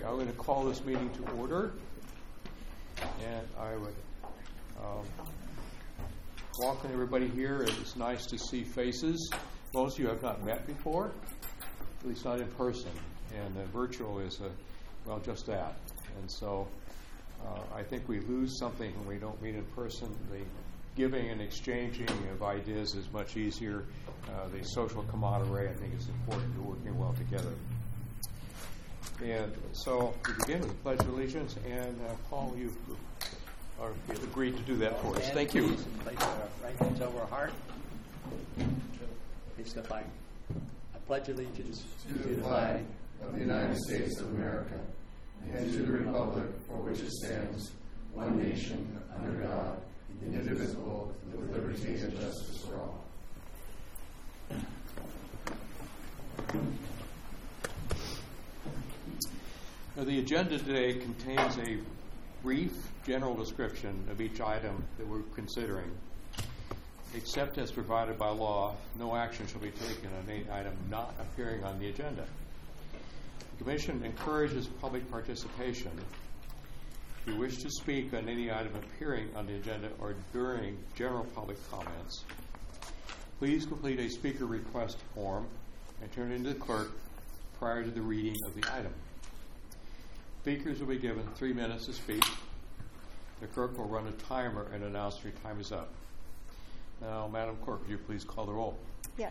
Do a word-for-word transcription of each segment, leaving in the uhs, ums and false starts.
I'm going to call this meeting to order, and I would um, welcome everybody here. It's nice to see faces. Most of you have not met before, at least not in person, and uh, virtual is, a, well, just that. And so uh, I think we lose something when we don't meet in person. The giving and exchanging of ideas is much easier. Uh, the social camaraderie, I think, is important to working well together. And so we begin with the Pledge of Allegiance, and uh, Paul, you are agreed to do that for us. And Thank you. Please place our right hands over our heart. Face the flag. I pledge allegiance to the flag of the United States of America and to the republic for which it stands, one nation, under God, indivisible, with liberty and justice for all. Now, the agenda today contains a brief general description of each item that we're considering. Except as provided by law, no action shall be taken on any item not appearing on the agenda. The Commission encourages public participation. If you wish to speak on any item appearing on the agenda or during general public comments, please complete a speaker request form and turn it into the clerk prior to the reading of the item. Speakers will be given three minutes to speak. The clerk will run a timer and announce your time is up. Now, Madam Clerk, would you please call the roll? Yes.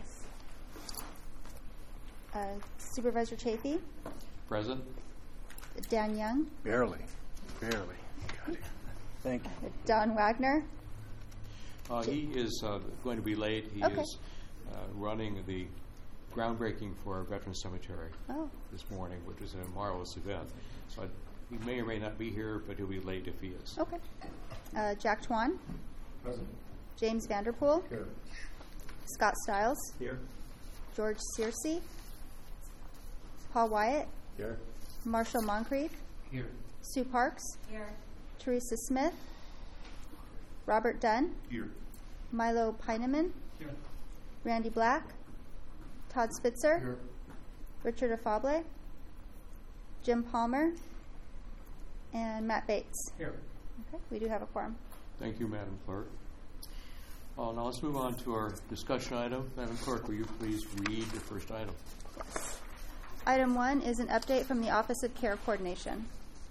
Uh, Supervisor Chafee? Present. Dan Young? Barely. Barely. Thank you. Don Wagner? Uh, he is uh, going to be late. He okay. is uh, running the groundbreaking for our Veterans Cemetery oh. this morning, which is a marvelous event. So I'd, he may or may not be here, but he'll be late if he is. Okay. Uh, Jack Twan? Present. James Vanderpool? Here. Scott Stiles? Here. George Searcy? Paul Wyatt? Here. Marshall Moncrief? Here. Sue Parks? Here. Teresa Smith? Robert Dunn? Here. Milo Peineman? Here. Randy Black? Todd Spitzer? Here. Richard Afable? Jim Palmer? And Matt Bates? Here. Okay, we do have a quorum. Thank you, Madam Clerk. Uh, now let's move on to our discussion item. Madam Clerk, will you please read the first item? Yes. Item one is an update from the Office of Care Coordination.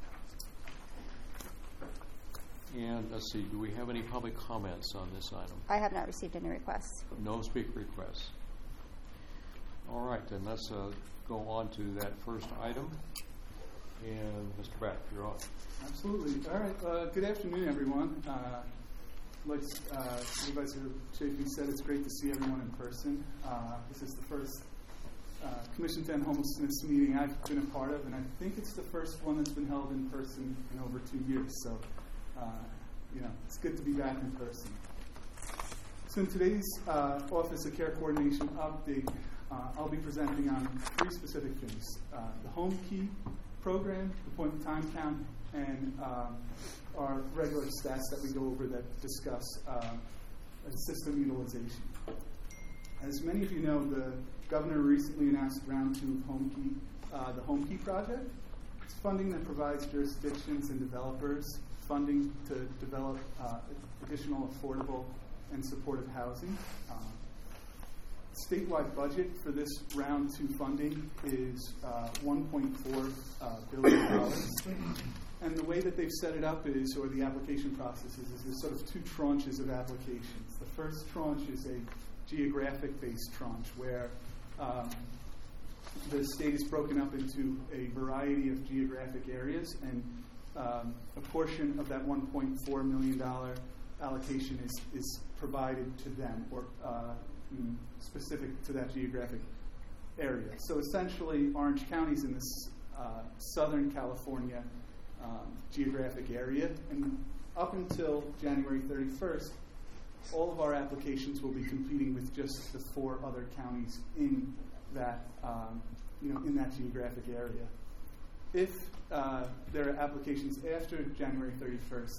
And let's see, do we have any public comments on this item? I have not received any requests. No speaker requests. All right, then let's uh, go on to that first item. And Mister Beck, you're on. Absolutely. All right. Uh, good afternoon, everyone. Uh, like uh, Supervisor Chafee said, it's great to see everyone in person. Uh, this is the first uh, Commission to End Homelessness meeting I've been a part of, and I think it's the first one that's been held in person in over two years. So, uh, you know, it's good to be back in person. So in today's uh, Office of Care Coordination update, uh, I'll be presenting on three specific things. Uh, the Home Key program, the point in time count, and um, our regular stats that we go over that discuss uh, system utilization. As many of you know, the governor recently announced round two of Home Key, uh, the Home Key project. It's funding that provides jurisdictions and developers funding to develop uh, additional affordable and supportive housing. Um, statewide budget for this round two funding is uh, one point four uh, billion dollars. And the way that they've set it up is, or the application process is, is there's sort of two tranches of applications. The first tranche is a geographic-based tranche where um, the state is broken up into a variety of geographic areas, and um, a portion of that one point four million dollars allocation is, is provided to them, or uh, specific to that geographic area. So essentially, Orange County is in this uh, Southern California um, geographic area, and up until January thirty-first, all of our applications will be competing with just the four other counties in that, um, you know, in that geographic area. If uh, there are applications after January thirty-first,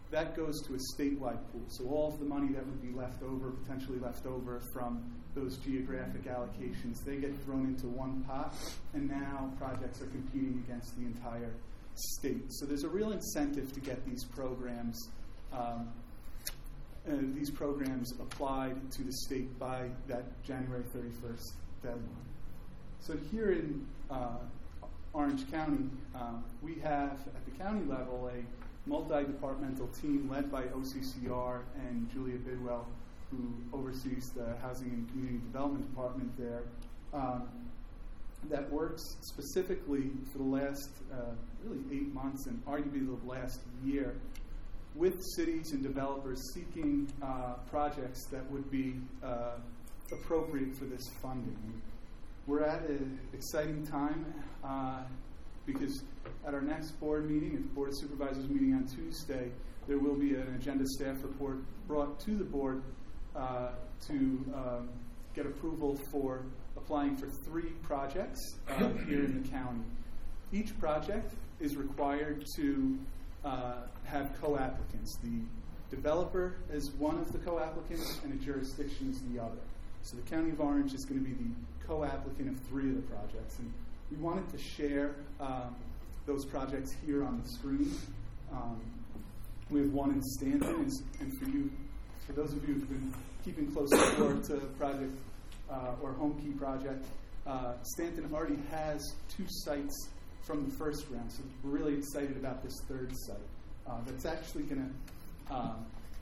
that goes to a statewide pool. So all of the money that would be left over, potentially left over from those geographic allocations, they get thrown into one pot, and now projects are competing against the entire state. So there's a real incentive to get these programs um, uh, these programs applied to the state by that January thirty-first deadline. So here in uh, Orange County, um, we have at the county level a multi-departmental team led by O C C R and Julia Bidwell, who oversees the Housing and Community Development Department there, um, that works specifically for the last uh, really eight months and arguably the last year with cities and developers seeking uh, projects that would be uh, appropriate for this funding. We're at an exciting time uh, because at our next board meeting, at the Board of Supervisors meeting on Tuesday, there will be an agenda staff report brought to the board uh, to um, get approval for applying for three projects uh, here in the county. Each project is required to uh, have co-applicants. The developer is one of the co-applicants and a jurisdiction is the other. So the County of Orange is going to be the co-applicant of three of the projects. And we wanted to share um, those projects here on the screen. Um, we have one in Stanton, and, and for you, for those of you who've been keeping close to to project uh, or Home Key project, uh, Stanton already has two sites from the first round, so we're really excited about this third site. Uh, that's actually going to, um,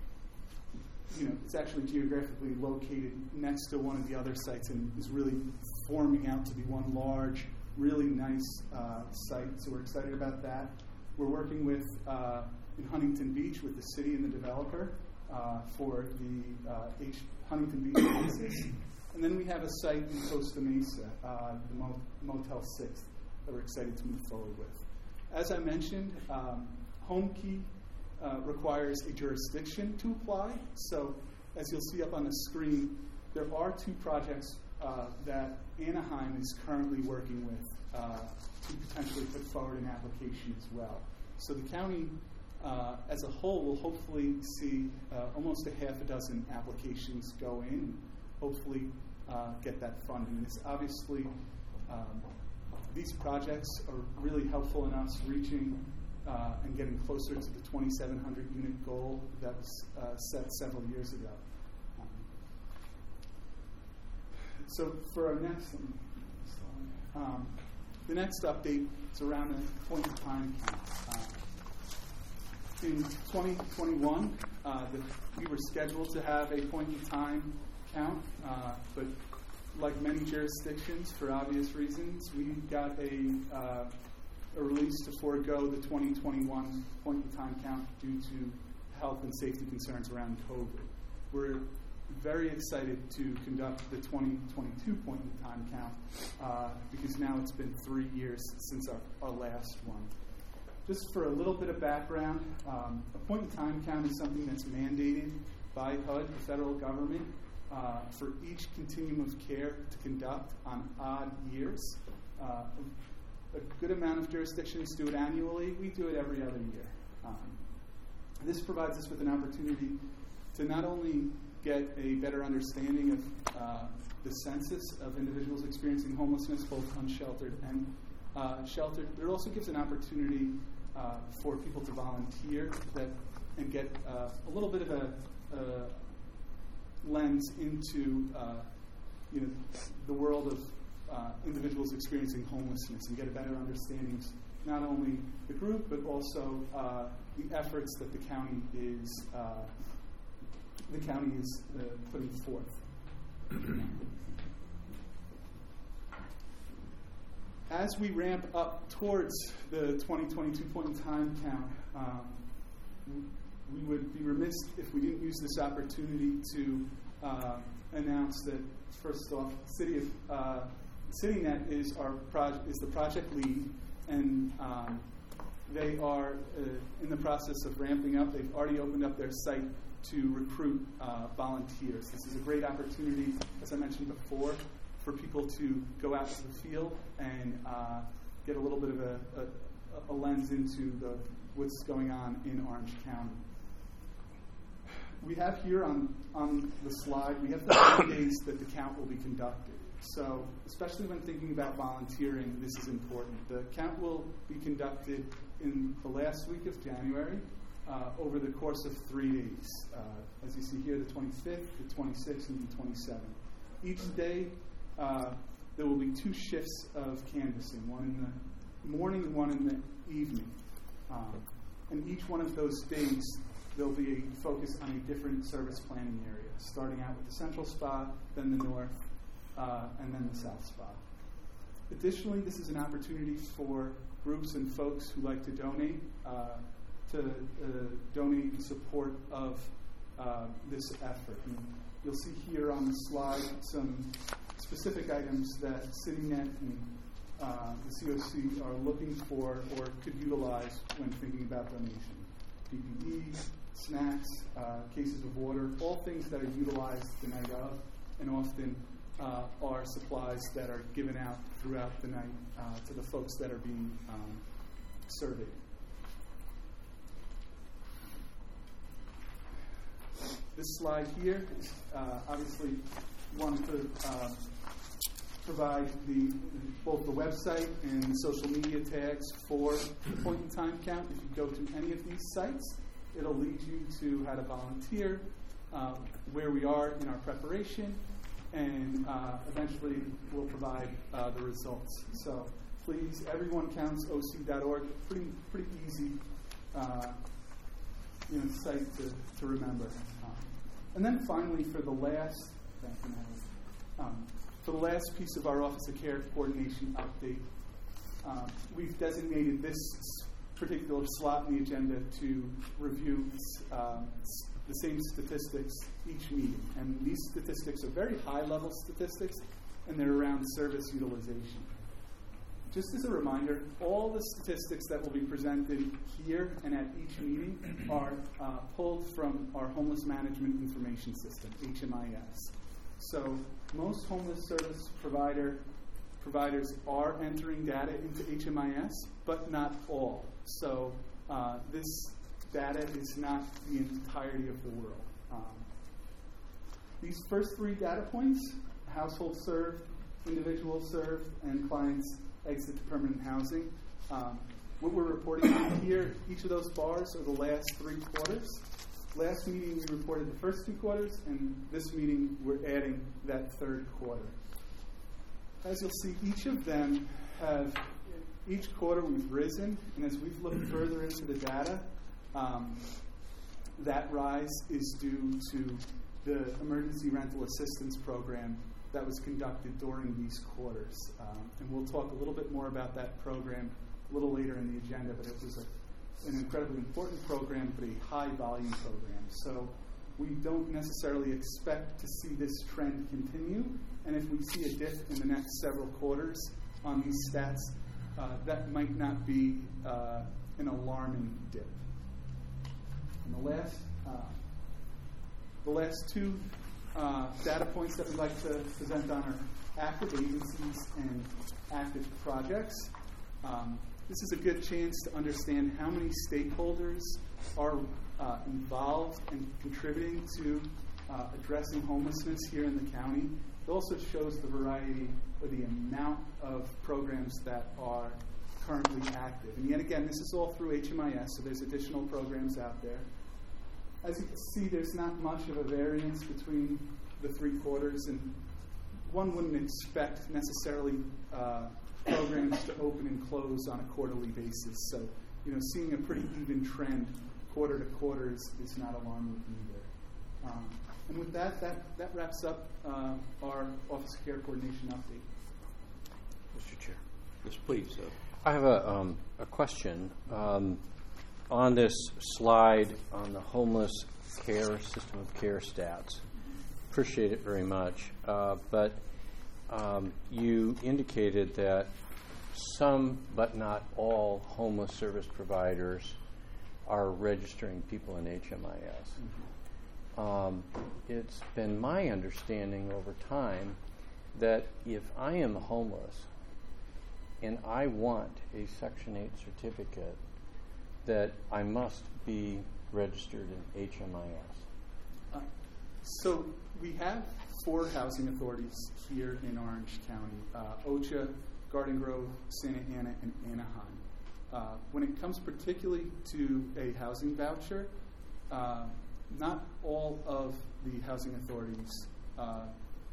you know, it's actually geographically located next to one of the other sites and is really forming out to be one large, really nice uh, site. So we're excited about that. We're working with uh, in Huntington Beach with the city and the developer uh, for the uh, H- Huntington Beach basis. And then we have a site in Costa Mesa, uh, the Mo- Motel six, that we're excited to move forward with. As I mentioned, um, Home Key uh, requires a jurisdiction to apply. So as you'll see up on the screen, there are two projects uh, that Anaheim is currently working with uh, to potentially put forward an application as well. So the county uh, as a whole will hopefully see uh, almost a half a dozen applications go in and hopefully uh, get that funding. It's obviously um, these projects are really helpful in us reaching uh, and getting closer to the twenty-seven hundred unit goal that was uh, set several years ago. Um, so for our next slide, um, the next update is around the point in time count. Uh, in twenty twenty-one, uh, the, we were scheduled to have a point in time count, uh, but like many jurisdictions, for obvious reasons, we got a, uh, a release to forego the twenty twenty-one point in time count due to health and safety concerns around COVID. We're very excited to conduct the twenty twenty-two point in time count uh, because now it's been three years since our, our last one. Just for a little bit of background, um, a point in time count is something that's mandated by H U D, the federal government, Uh, for each continuum of care to conduct on odd years. Uh, a good amount of jurisdictions do it annually. We do it every other year. Um, this provides us with an opportunity to not only get a better understanding of uh, the census of individuals experiencing homelessness, both unsheltered and uh, sheltered, but it also gives an opportunity uh, for people to volunteer that and get uh, a little bit of a, a lens into uh, you know, the world of uh, individuals experiencing homelessness and get a better understanding of not only the group but also uh, the efforts that the county is uh, the county is uh, putting forth. As we ramp up towards the twenty twenty-two point in time count, um, we would be remiss if we didn't use this opportunity to uh, announce that, first off, City of uh, CityNet is our project is the project lead, and um, they are uh, in the process of ramping up. They've already opened up their site to recruit uh, volunteers. This is a great opportunity, as I mentioned before, for people to go out to the field and uh, get a little bit of a, a, a lens into the what's going on in Orange County. we have here on, on the slide, we have the three days that the count will be conducted. So especially when thinking about volunteering, this is important. The count will be conducted in the last week of January uh, over the course of three days. Uh, as you see here, the twenty-fifth, the twenty-sixth, and the twenty-seventh. Each day, uh, there will be two shifts of canvassing, one in the morning and one in the evening. Um, and each one of those days, there'll be a focus on a different service planning area, starting out with the central spa, then the north, uh, and then the south spa. Additionally, this is an opportunity for groups and folks who like to donate uh, to uh, donate in support of uh, this effort. And you'll see here on the slide some specific items that CityNet and uh, the C O C are looking for or could utilize when thinking about donation. P P E, snacks, uh, cases of water, all things that are utilized the night of, and often uh, are supplies that are given out throughout the night uh, to the folks that are being um, surveyed. This slide here is uh, obviously one to uh, provide the both the website and the social media tags for the point in time count. If you go to any of these sites, it'll lead you to how to volunteer, uh, where we are in our preparation, and uh, eventually we'll provide uh, the results. So please, everyone counts O C dot org. Pretty pretty easy uh, you know, site to, to remember. Um, and then finally, for the last, thank you, um, for the last piece of our Office of Care Coordination update, um, we've designated this particular slot in the agenda to review um, the same statistics each meeting. And these statistics are very high-level statistics, and they're around service utilization. Just as a reminder, all the statistics that will be presented here and at each meeting are uh, pulled from our Homeless Management Information System, H M I S. So most homeless service provider providers are entering data into H M I S, but not all. So uh, this data is not the entirety of the world. Um, these first three data points, household served, individuals served, and clients exit to permanent housing, um, what we're reporting here, each of those bars are the last three quarters. Last meeting we reported the first two quarters, and this meeting we're adding that third quarter. As you'll see, each of them have, each quarter we've risen, and as we've looked further into the data, um, that rise is due to the emergency rental assistance program that was conducted during these quarters. Um, and we'll talk a little bit more about that program a little later in the agenda, but it was a, an incredibly important program, but a high volume program. So we don't necessarily expect to see this trend continue, and if we see a dip in the next several quarters on these stats, uh, that might not be uh, an alarming dip. And the last, uh, the last two uh, data points that we'd like to present on are active agencies and active projects. Um, this is a good chance to understand how many stakeholders are uh, involved and contributing to uh, addressing homelessness here in the county. It also shows the variety or the amount of programs that are currently active. And yet again, this is all through H M I S, so there's additional programs out there. As you can see, there's not much of a variance between the three quarters, and one wouldn't expect necessarily uh, programs to open and close on a quarterly basis. So, you know, seeing a pretty even trend quarter to quarter is, is not alarming either. Um, and with that, that, that wraps up uh, our Office of Care Coordination update. Mister Chair. Yes, please. Uh, I have a, um, a question. Um, on this slide on the homeless care, system of care stats, appreciate it very much, uh, but um, you indicated that some, but not all, homeless service providers are registering people in H M I S. Mm-hmm. Um, it's been my understanding over time that if I am homeless and I want a Section eight certificate, that I must be registered in H M I S. Uh, So we have four housing authorities here in Orange County, uh, OCHA, Garden Grove, Santa Ana, and Anaheim. Uh, when it comes particularly to a housing voucher, uh, not all of the housing authorities uh,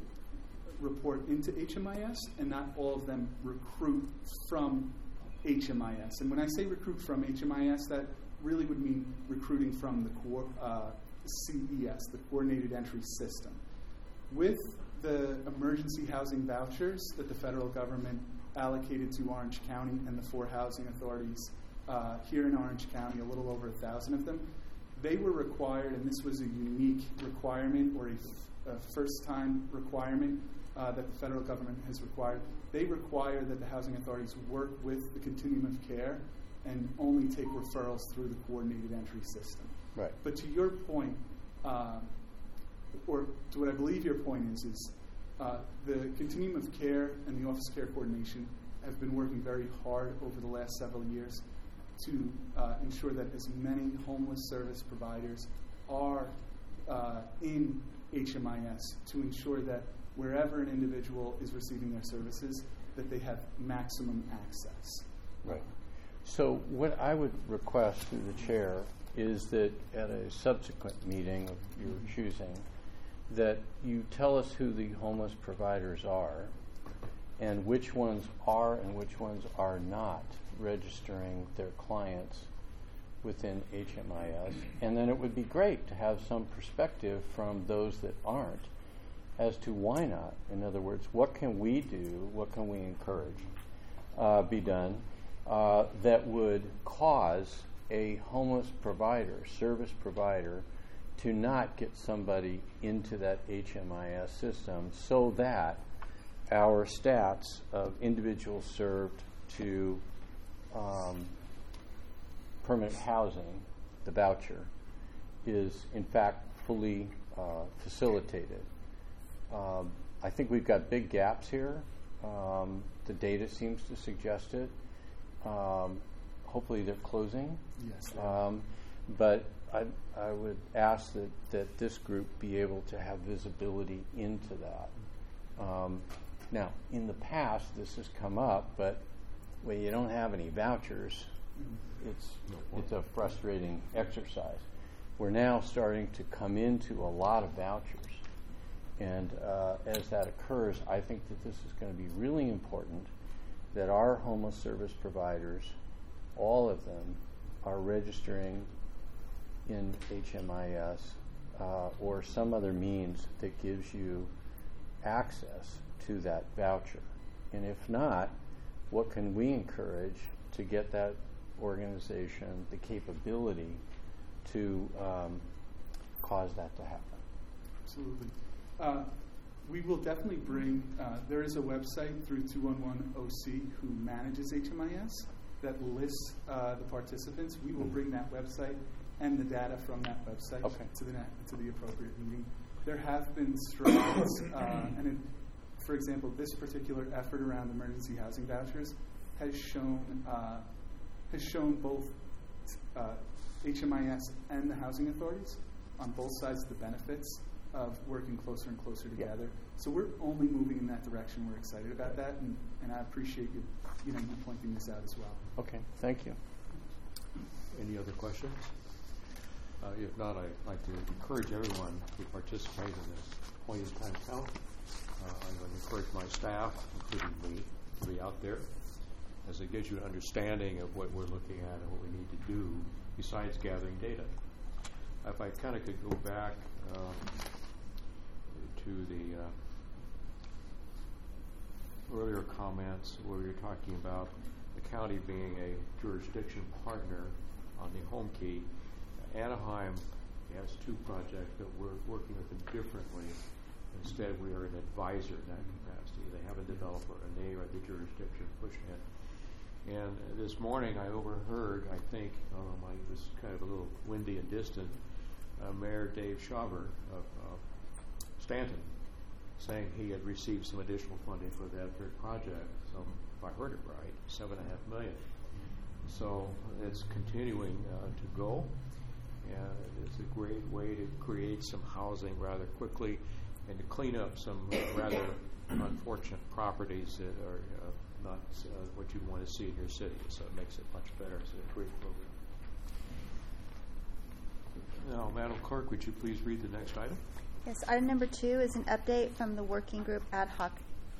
report into H M I S, and not all of them recruit from H M I S. And when I say recruit from H M I S, that really would mean recruiting from the co- uh, C E S, the Coordinated Entry System. With the emergency housing vouchers that the federal government allocated to Orange County and the four housing authorities uh, here in Orange County, a little over a thousand of them, they were required, and this was a unique requirement or a, f- a first-time requirement uh, that the federal government has required. They require that the housing authorities work with the continuum of care and only take referrals through the Coordinated Entry System. Right. But to your point, uh, or to what I believe your point is, is uh, the continuum of care and the office care coordination have been working very hard over the last several years to uh, ensure that as many homeless service providers are uh, in H M I S, to ensure that wherever an individual is receiving their services, that they have maximum access. Right. So what I would request through the chair is that at a subsequent meeting of your choosing, that you tell us who the homeless providers are and which ones are and which ones are not registering their clients within H M I S. And then it would be great to have some perspective from those that aren't as to why not. In other words, what can we do, what can we encourage uh, be done uh, that would cause a homeless provider, service provider, to not get somebody into that H M I S system so that our stats of individuals served to um, permanent housing, the voucher, is in fact fully uh, facilitated. Um, I think we've got big gaps here. Um, the data seems to suggest it. Um, hopefully they're closing. Yes. Um, but I, I would ask that, that this group be able to have visibility into that. Um, now, in the past, this has come up, but when you don't have any vouchers, it's it's a frustrating exercise. We're now starting to come into a lot of vouchers. And uh, as that occurs, I think that this is going to be really important that our homeless service providers, all of them, are registering in H M I S uh, or some other means that gives you access to that voucher. And if not, what can we encourage to get that organization the capability to um, cause that to happen? Absolutely. Uh, we will definitely bring, uh, there is a website through two one one O C who manages H M I S that lists uh, the participants. We will bring that website and the data from that website Okay. to the to the appropriate meeting. There have been strides, uh, and it, for example, this particular effort around emergency housing vouchers has shown uh, has shown both uh, H M I S and the housing authorities on both sides of the benefits of working closer and closer together. So we're only moving in that direction. We're excited about that, and, and I appreciate you, you know, you pointing this out as well. Okay, thank you. Any other questions? Uh, if not, I'd like to encourage everyone to participate in this point-in-time count. Uh, I'm going to encourage my staff, including me, to be out there, as it gives you an understanding of what we're looking at and what we need to do besides gathering data. If I kind of could go back um, to the uh, earlier comments where we were talking about the county being a jurisdiction partner on the home key. Anaheim has two projects, but we're working with them differently. Instead, we are an advisor in that capacity. They have a developer, and they are the jurisdiction pushing it. And this morning, I overheard, I think, oh my, this is kind of a little windy and distant, uh, Mayor Dave Shaver of uh, Stanton saying he had received some additional funding for that very project. So, if I heard it right, seven and a half million. So it's continuing uh, to go, and it's a great way to create some housing rather quickly and to clean up some rather unfortunate properties that are uh, not uh, what you want to see in your city. So it makes it much better. It's a great program. Now, Madam Clerk, would you please read the next item? Yes, item number two is an update from the working group ad hoc,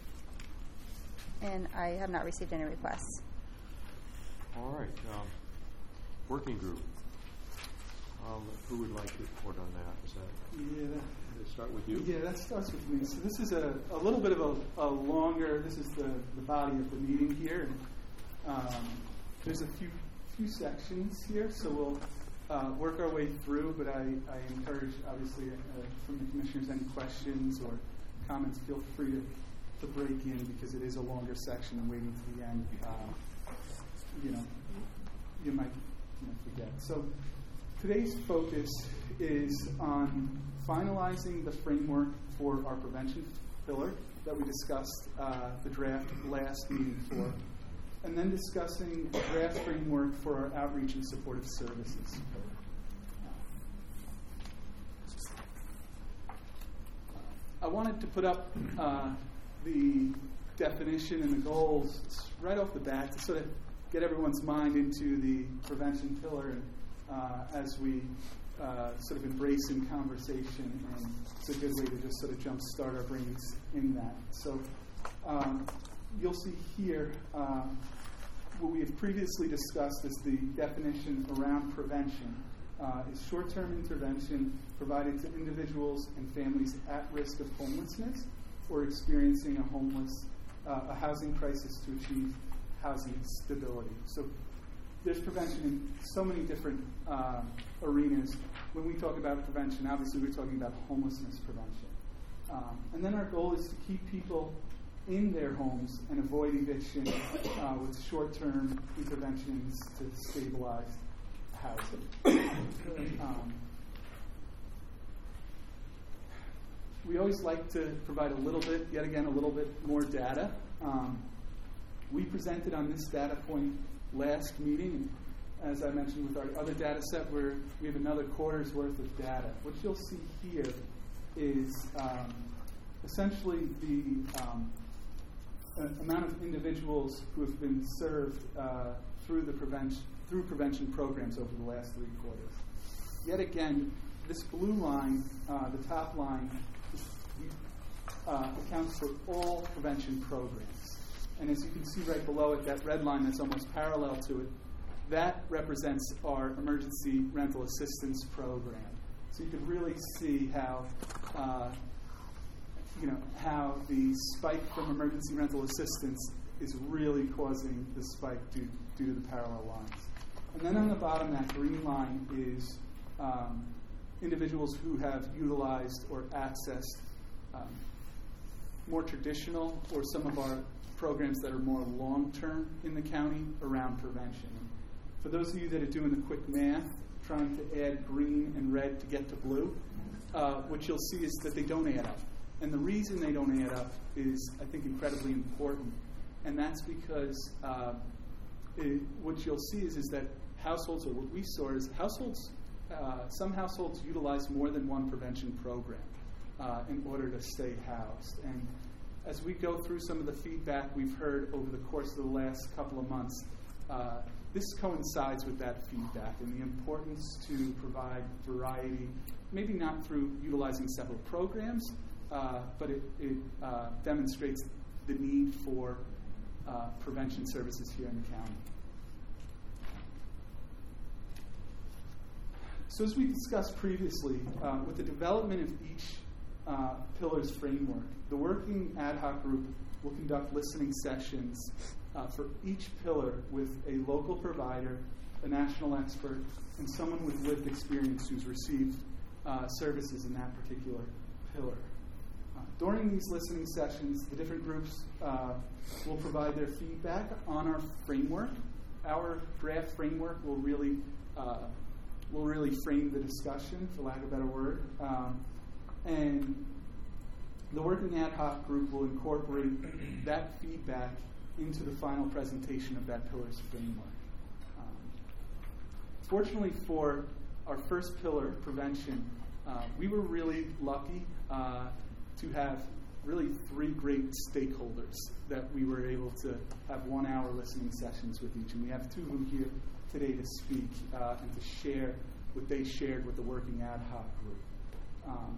and I have not received any requests. All right. Um, working group. Um, who would like to report on that? Is that, Yeah, that, does it start with you? yeah, that starts with me. So this is a, a little bit of a, a longer, this is the, the body of the meeting here. And, um, there's a few few sections here, so we'll uh, work our way through, but I, I encourage, obviously, uh, from the commissioners, any questions or comments, feel free to, to break in, because it is a longer section and waiting to the end, uh, you know, you might you know, forget. So today's focus is on finalizing the framework for our prevention pillar that we discussed uh, the draft last meeting for, and then discussing a draft framework for our outreach and supportive services. I wanted to put up uh, the definition and the goals right off the bat to sort of get everyone's mind into the prevention pillar, and uh, as we uh, sort of embrace in conversation, and it's a good way to just sort of jumpstart our brains in that. So um, you'll see here uh, what we have previously discussed is the definition around prevention. Uh, is short-term intervention provided to individuals and families at risk of homelessness or experiencing a homeless, uh, a housing crisis to achieve housing stability. So there's prevention in so many different uh, arenas. When we talk about prevention, obviously we're talking about homelessness prevention. Um, and then our goal is to keep people in their homes and avoid eviction uh, with short-term interventions to stabilize housing. um, we always like to provide a little bit, yet again, a little bit more data. Um, we presented on this data point last meeting. As I mentioned with our other data set, where we have another quarter's worth of data. What you'll see here is um, essentially the um, amount of individuals who have been served uh, through the prevention through prevention programs over the last three quarters. Yet again, this blue line, uh, the top line, uh, accounts for all prevention programs. And as you can see right below it, that red line that's almost parallel to it, that represents our emergency rental assistance program. So you can really see how, uh, you know, how the spike from emergency rental assistance is really causing the spike due, due to the parallel lines. And then on the bottom, that green line is um, individuals who have utilized or accessed um, more traditional or some of our programs that are more long-term in the county around prevention. For those of you that are doing the quick math, trying to add green and red to get to blue, uh, what you'll see is that they don't add up. And the reason they don't add up is, I think, incredibly important. And that's because uh, it, what you'll see is, is that households, or what we saw is households, uh, some households utilize more than one prevention program uh, in order to stay housed. And as we go through some of the feedback we've heard over the course of the last couple of months, uh, this coincides with that feedback and the importance to provide variety, maybe not through utilizing several programs, uh, but it, it uh, demonstrates the need for uh, prevention services here in the county. So as we discussed previously, uh, with the development of each uh, pillar's framework, the working ad hoc group will conduct listening sessions uh, for each pillar with a local provider, a national expert, and someone with lived experience who's received uh, services in that particular pillar. Uh, during these listening sessions, the different groups uh, will provide their feedback on our framework. Our draft framework will really uh, will really frame the discussion, for lack of a better word. Um, and the working ad hoc group will incorporate that feedback into the final presentation of that pillar's framework. Um, fortunately for our first pillar, prevention, uh, we were really lucky uh, to have really three great stakeholders that we were able to have one-hour listening sessions with each. And we have two of them here today to speak uh, and to share what they shared with the working ad hoc group. Um,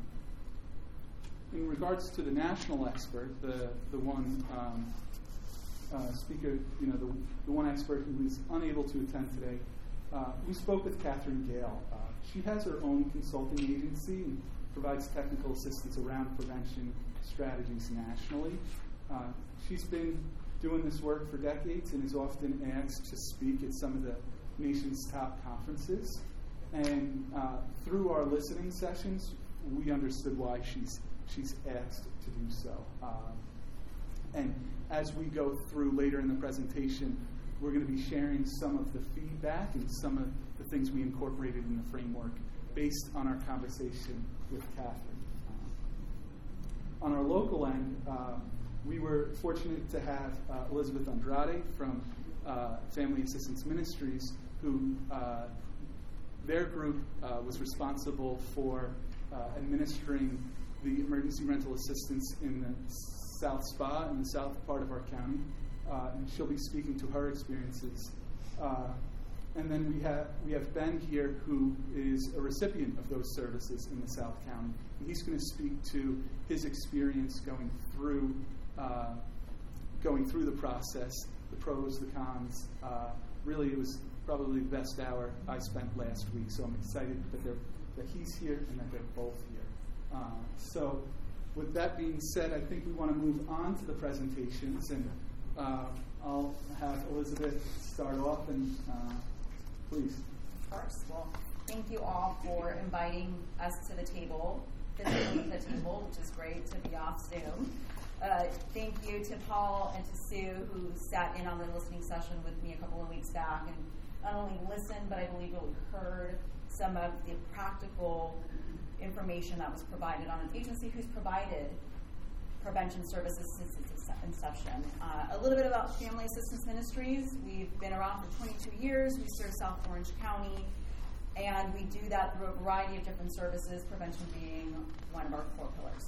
in regards to the national expert, the, the one um, uh, speaker, you know, the, the one expert who was unable to attend today, uh, we spoke with Catherine Gale. Uh, she has her own consulting agency and provides technical assistance around prevention strategies nationally. Uh, she's been doing this work for decades and is often asked to speak at some of the nation's top conferences. And uh, through our listening sessions, we understood why she's she's asked to do so. Um, and as we go through later in the presentation, we're going to be sharing some of the feedback and some of the things we incorporated in the framework based on our conversation with Catherine. Uh, on our local end, uh, we were fortunate to have uh, Elizabeth Andrade from uh, Family Assistance Ministries, who uh, their group uh, was responsible for uh, administering the emergency rental assistance in the South Spa in the south part of our county, uh, and she'll be speaking to her experiences. Uh, and then we have we have Ben here, who is a recipient of those services in the South County, and he's going to speak to his experience going through uh, going through the process, the pros, the cons. Uh, really, it was probably the best hour I spent last week, so I'm excited that they're that he's here and that they're both here. Uh, so with that being said, I think we want to move on to the presentations, and uh, I'll have Elizabeth start off, and uh, please. Of course. Well, thank you all for inviting us to the table, physically the table, which is great to be off Zoom. Uh, thank you to Paul and to Sue, who sat in on the listening session with me a couple of weeks back and not only listened, but I believe really heard some of the practical information that was provided on an agency who's provided prevention services since its inception. Uh, a little bit about Family Assistance Ministries. We've been around for twenty-two years. We serve South Orange County, and we do that through a variety of different services, prevention being one of our core pillars.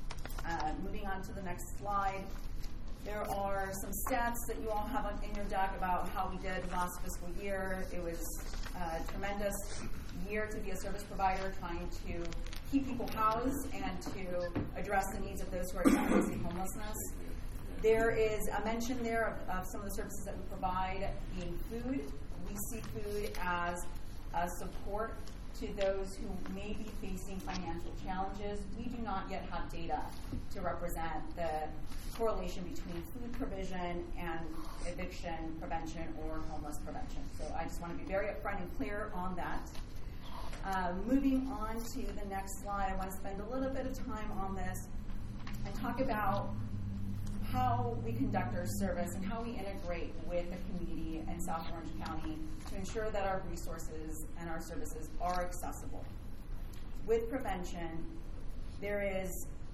Uh, moving on to the next slide. There are some stats that you all have in your deck about how we did last fiscal year. It was a tremendous year to be a service provider, trying to keep people housed and to address the needs of those who are experiencing homelessness. There is a mention there of, of some of the services that we provide being food. We see food as a support to those who may be facing financial challenges. We do not yet have data to represent the correlation between food provision and eviction prevention or homeless prevention. So I just want to be very upfront and clear on that. Uh, moving on to the next slide, I want to spend a little bit of time on this and talk about how we conduct our service and how we integrate with the community in South Orange County to ensure that our resources and our services are accessible. With prevention, there is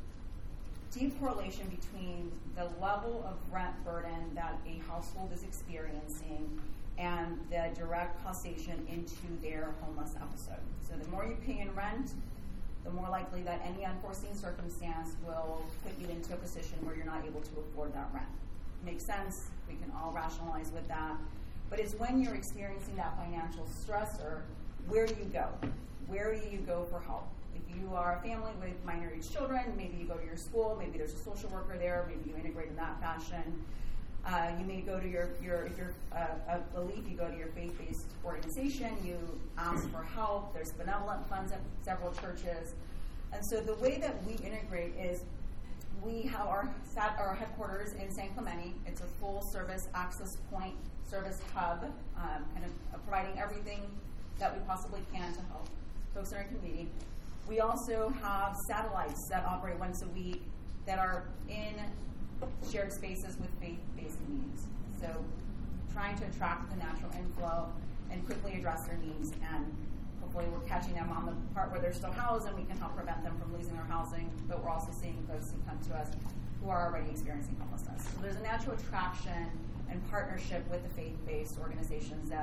deep correlation between the level of rent burden that a household is experiencing and the direct causation into their homeless episode. So the more you pay in rent, the more likely that any unforeseen circumstance will put you into a position where you're not able to afford that rent. Makes sense. We can all rationalize with that. But it's when you're experiencing that financial stressor, where do you go? Where do you go for help? If you are a family with minor-age children, maybe you go to your school, maybe there's a social worker there, maybe you integrate in that fashion. Uh, you may go to your, your if you're uh, a belief, you go to your faith-based organization, you ask for help. There's benevolent funds at several churches. And so the way that we integrate is we have our, our headquarters in San Clemente. It's a full-service access point, service hub, um, kind of providing everything that we possibly can to help folks in our community. We also have satellites that operate once a week that are in shared spaces with faith-based needs. So trying to attract the natural inflow and quickly address their needs, and hopefully we're catching them on the part where they're still housed and we can help prevent them from losing their housing, but we're also seeing folks who come to us who are already experiencing homelessness. So there's a natural attraction and partnership with the faith-based organizations that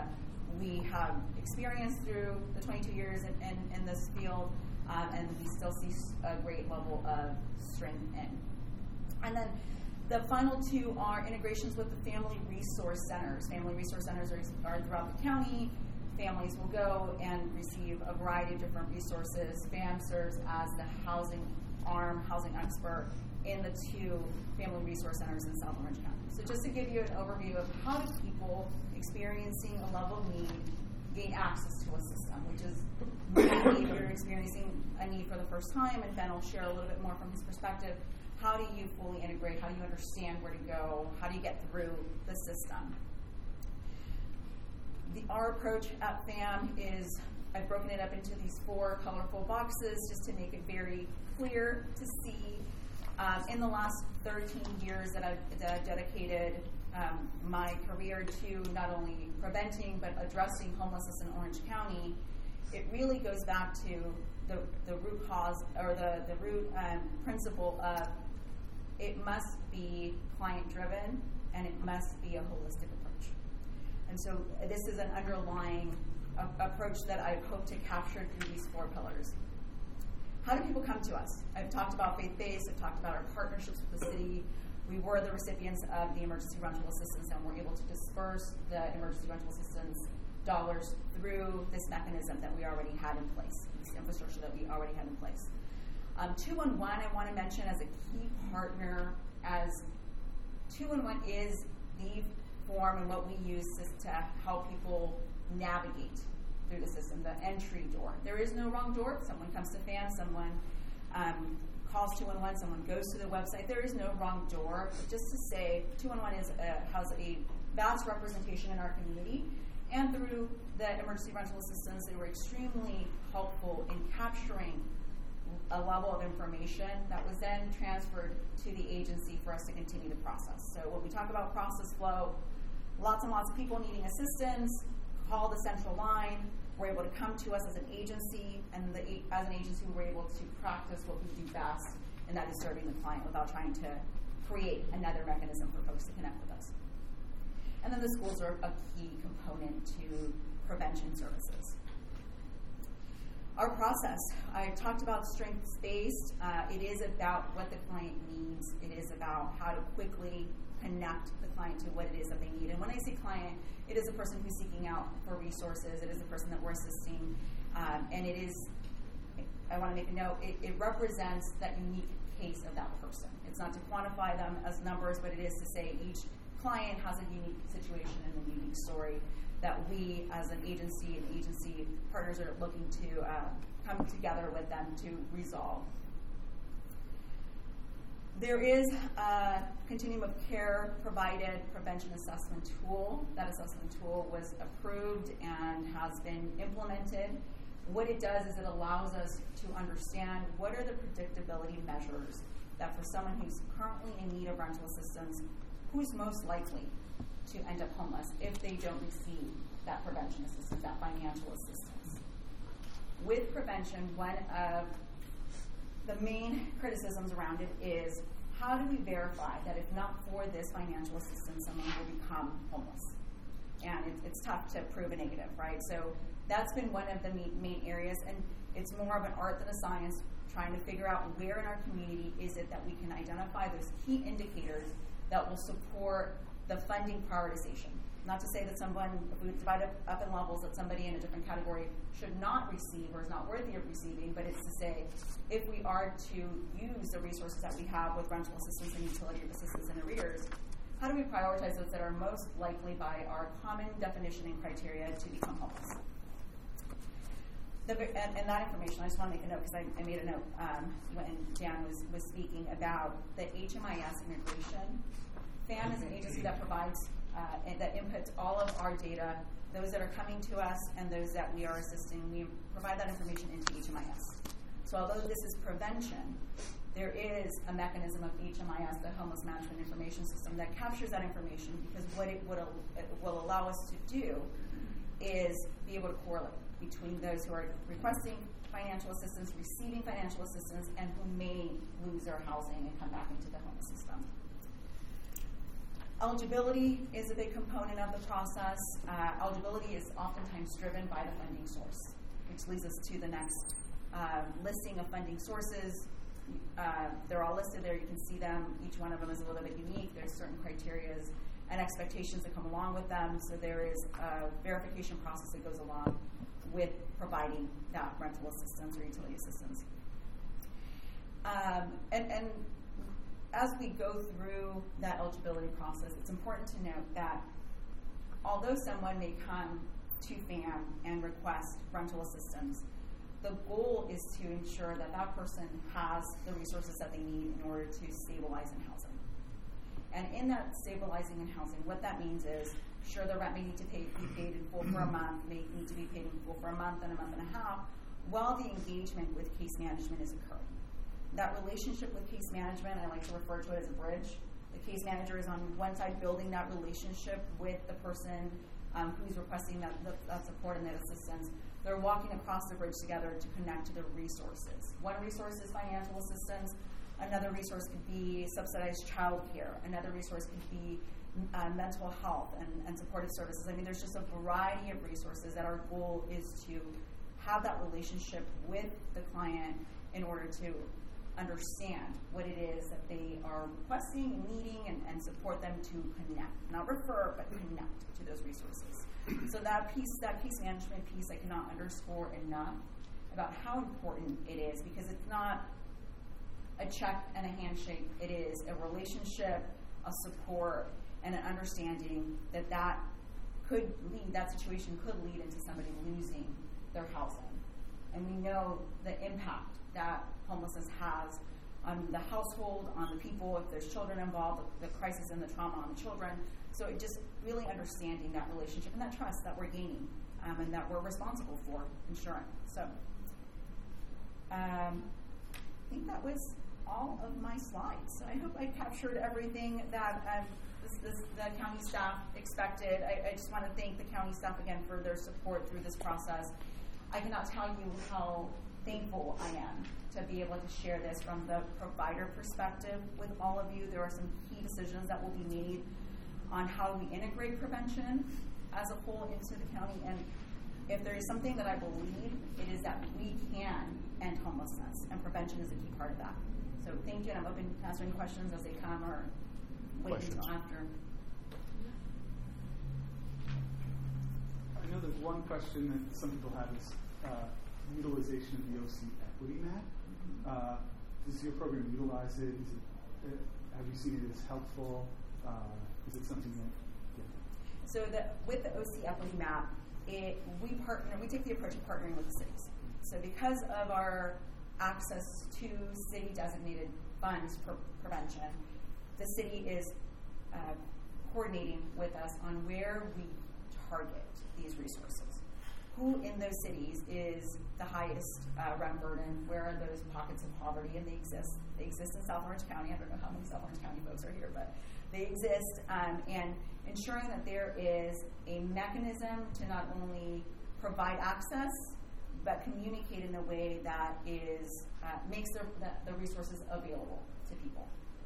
we have experience through the twenty-two years in, in, in this field, um, and we still see a great level of strength in. And then the final two are integrations with the family resource centers. Family resource centers are, are throughout the county. Families will go and receive a variety of different resources. F A M serves as the housing arm, housing expert in the two family resource centers in South Orange County. So just to give you an overview of how do people experiencing a level of need gain access to a system, which is maybe if you're experiencing a need for the first time, and Ben will share a little bit more from his perspective. How do you fully integrate? How do you understand where to go? How do you get through the system? The, our approach at F A M is, I've broken it up into these four colorful boxes just to make it very clear to see. Um, in the last thirteen years that I've, that I've dedicated um, my career to not only preventing but addressing homelessness in Orange County, it really goes back to the, the root cause or the, the root um, principle of it must be client-driven and it must be a holistic approach. And so this is an underlying uh, approach that I've hoped to capture through these four pillars. How do people come to us? I've talked about faith-based, I've talked about our partnerships with the city. We were the recipients of the emergency rental assistance and we're able to disperse the emergency rental assistance dollars through this mechanism that we already had in place, this infrastructure that we already had in place. Um, two one one I want to mention as a key partner, as two one one is the form and what we use to help people navigate through the system, the entry door. There is no wrong door. Someone comes to F A M, someone um, calls two one one, someone goes to the website. There is no wrong door. But just to say, two one one is a, has a vast representation in our community, and through the emergency rental assistance, they were extremely helpful in capturing a level of information that was then transferred to the agency for us to continue the process. So when we talk about process flow, lots and lots of people needing assistance, call the central line. We're able to come to us as an agency, and the, as an agency, we're able to practice what we do best, and that is serving the client without trying to create another mechanism for folks to connect with us. And then the schools are a key component to prevention services. Our process, I talked about strengths-based. Uh, it is about what the client needs. It is about how to quickly connect the client to what it is that they need. And when I say client, it is a person who's seeking out for resources. It is a person that we're assisting. Um, and it is, I want to make a note, it, it represents that unique case of that person. It's not to quantify them as numbers, but it is to say each client has a unique situation and a unique story that we as an agency and agency partners are looking to uh, come together with them to resolve. There is a continuum of care provided prevention assessment tool. That assessment tool was approved and has been implemented. What it does is it allows us to understand what are the predictability measures that for someone who's currently in need of rental assistance, who's most likely to end up homeless if they don't receive that prevention assistance, that financial assistance. With prevention, one of the main criticisms around it is how do we verify that if not for this financial assistance, someone will become homeless? And it, it's tough to prove a negative, right? So that's been one of the main areas, and it's more of an art than a science, trying to figure out where in our community is it that we can identify those key indicators that will support the funding prioritization. Not to say that someone, if we divide up, up in levels, that somebody in a different category should not receive or is not worthy of receiving, but it's to say if we are to use the resources that we have with rental assistance and utility of assistance and arrears, how do we prioritize those that are most likely by our common definition and criteria to become homeless? The, and, and that information, I just want to make a note because I, I made a note um, when Dan was, was speaking about the H M I S integration. F A M is an agency that provides, uh, and that inputs all of our data, those that are coming to us and those that we are assisting. We provide that information into H M I S. So although this is prevention, there is a mechanism of H M I S, the Homeless Management Information System, that captures that information because what it, would, it will allow us to do is be able to correlate between those who are requesting financial assistance, receiving financial assistance, and who may lose their housing and come back into the homeless system. Eligibility is a big component of the process. Uh, eligibility is oftentimes driven by the funding source, which leads us to the next uh, listing of funding sources. Uh, they're all listed there. You can see them. Each one of them is a little bit unique. There's certain criteria and expectations that come along with them. So there is a verification process that goes along with providing that rental assistance or utility assistance. Um, and, and as we go through that eligibility process, it's important to note that although someone may come to F A M and request rental assistance, the goal is to ensure that that person has the resources that they need in order to stabilize in housing. And in that stabilizing in housing, what that means is, sure, the rent may need to pay, be paid in full for a month, may need to be paid in full for a month and a month and a half, while the engagement with case management is occurring. That relationship with case management, I like to refer to it as a bridge. The case manager is on one side building that relationship with the person um, who's requesting that, that support and that assistance. They're walking across the bridge together to connect to the resources. One resource is financial assistance. Another resource could be subsidized child care. Another resource could be uh, mental health and, and supportive services. I mean, there's just a variety of resources that our goal is to have that relationship with the client in order to understand what it is that they are requesting and needing and, and support them to connect. Not refer, but connect to those resources. So that piece, that case management piece, I cannot underscore enough about how important it is, because it's not a check and a handshake. It is a relationship, a support, and an understanding that that could lead, that situation could lead into somebody losing their housing. And we know the impact that homelessness has on the household, on the people, if there's children involved, the, the crisis and the trauma on the children. So it just really understanding that relationship and that trust that we're gaining um, and that we're responsible for ensuring. So um, I think that was all of my slides. So I hope I captured everything that um, this, this, the county staff expected. I, I just want to thank the county staff again for their support through this process. I cannot tell you how thankful I am to be able to share this from the provider perspective with all of you. There are some key decisions that will be made on how we integrate prevention as a whole into the county. And if there is something that I believe, it is that we can end homelessness, and prevention is a key part of that. So thank you, and I'm open to answering questions as they come or wait Questions? until after. I know there's one question that some people have is uh, utilization of the O C Equity Map. Uh, does your program utilize it? Is it uh, have you seen it as helpful? Uh, is it something that? Yeah. So the, with the O C Equity Map, it, we partner. We take the approach of partnering with the cities. So because of our access to city-designated funds for prevention, the city is uh, coordinating with us on where we target these resources. Who in those cities is the highest uh, rent burden? Where are those pockets of poverty? And they exist. They exist in South Orange County. I don't know how many South Orange County folks are here, but they exist. Um, and ensuring that there is a mechanism to not only provide access, but communicate in a way that is uh, makes the, the, the resources available to people.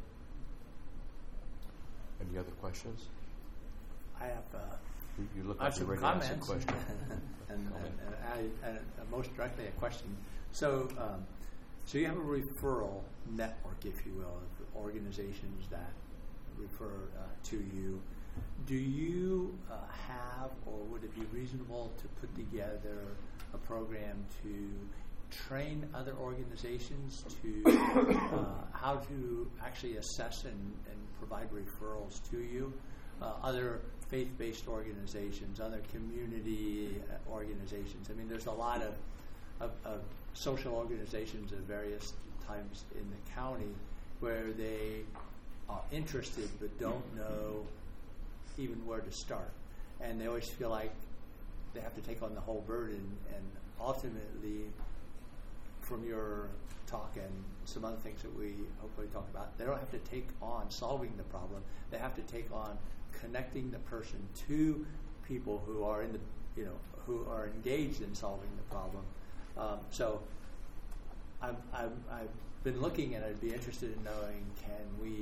Any other questions? I have, uh, You, you look I like have you're some ready to ask a comments. question. and, and, and, I, and uh, most directly a question. So, um, so you have a referral network, if you will, of organizations that refer uh, to you. Do you uh, have, or would it be reasonable to put together a program to train other organizations to uh, how to actually assess and, and provide referrals to you? Uh, other faith-based organizations, other community organizations. I mean, there's a lot of, of, of social organizations at various times in the county where they are interested but don't know even where to start. And they always feel like they have to take on the whole burden. And ultimately, from your talk and some other things that we hopefully talk about, they don't have to take on solving the problem. They have to take on connecting the person to people who are in the, you know, who are engaged in solving the problem. Um, so I'm, I'm, I've been looking, and I'd be interested in knowing, can we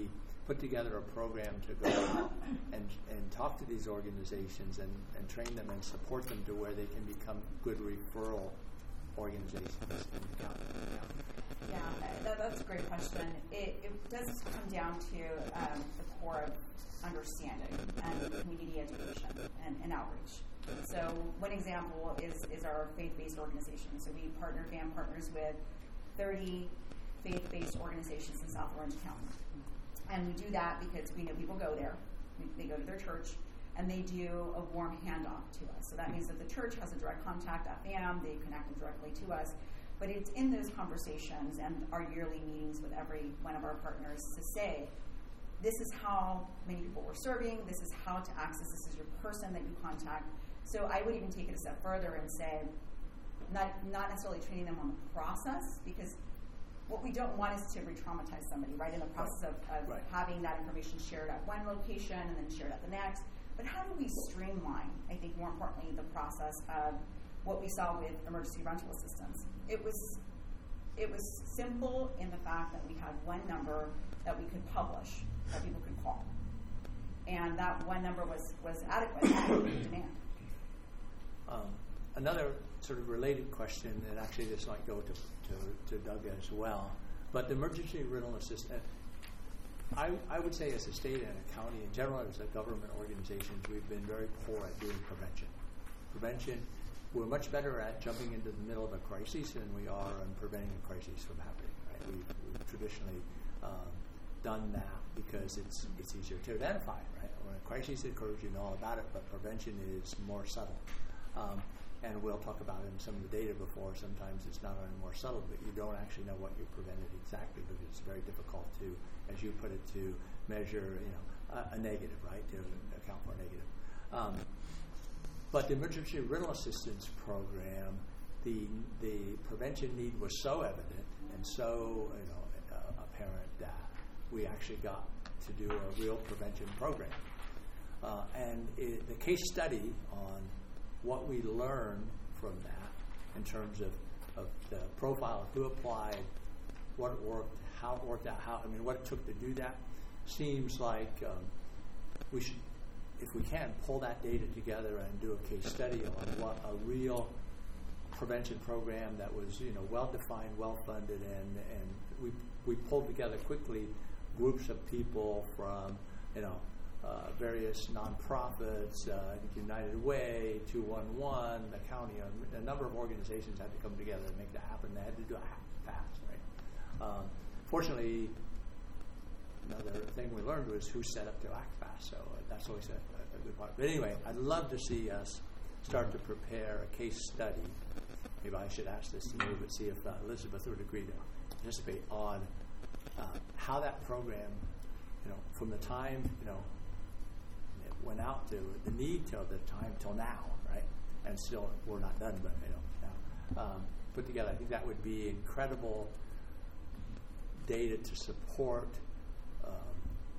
put together a program to go and and talk to these organizations and, and train them and support them to where they can become good referral organizations in the county. Yeah, that, that's a great question. It, it does come down to um, the core of understanding and community education and, and outreach. So one example is, is our faith-based organization. So we partner, F A M partners with thirty faith-based organizations in South Orange County. And we do that because we know people go there. We, they go to their church, and they do a warm handoff to us. So that means that the church has a direct contact at F A M. They connect them directly to us. But it's in those conversations and our yearly meetings with every one of our partners to say, this is how many people we're serving, this is how to access, this is your person that you contact. So I would even take it a step further and say, not, not necessarily training them on the process, because what we don't want is to re-traumatize somebody, right, in the process of, of right. having that information shared at one location and then shared at the next. But how do we streamline, I think more importantly, the process of what we saw with emergency rental assistance? It was it was simple in the fact that we had one number that we could publish that people could call. And that one number was, was adequate to meet demand. Um, another sort of related question, and actually this might go to, to, to Doug as well, but the emergency rental assistance, I, I would say as a state and a county in general, as a government organizations, we've been very poor at doing prevention. Prevention, we're much better at jumping into the middle of a crisis than we are on preventing a crisis from happening. Right? We've, we've traditionally um, done that because it's it's easier to identify. Right? When a crisis occurs, you know all about it, but prevention is more subtle. Um, and we'll talk about it in some of the data before. Sometimes it's not only more subtle, but you don't actually know what you prevented exactly because it's very difficult to, as you put it, to measure you know a, a negative, right? To account for a negative. Um, But the emergency rental assistance program, the the prevention need was so evident and so you know uh, apparent that we actually got to do a real prevention program. Uh, and it, the case study on what we learned from that in terms of, of the profile of who applied, what worked, how it worked out, how I mean what it took to do that, seems like um, we should, if we can, pull that data together and do a case study on what a real prevention program that was, you know, well-defined, well-funded, and, and we we pulled together quickly groups of people from, you know, uh, various nonprofits, uh, United Way, two one one, the county, a, a number of organizations had to come together and make that happen. They had to do it fast, right? Um, fortunately, another thing we learned was who set up to act fast, so uh, that's always a, a good part. But anyway, I'd love to see us start to prepare a case study. Maybe I should ask this to you, but see if uh, Elizabeth would agree to participate on uh, how that program, you know, from the time, you know, it went out to the need till the time till now, right? And still, we're not done, but, you know, now, um, put together. I think that would be incredible data to support Um,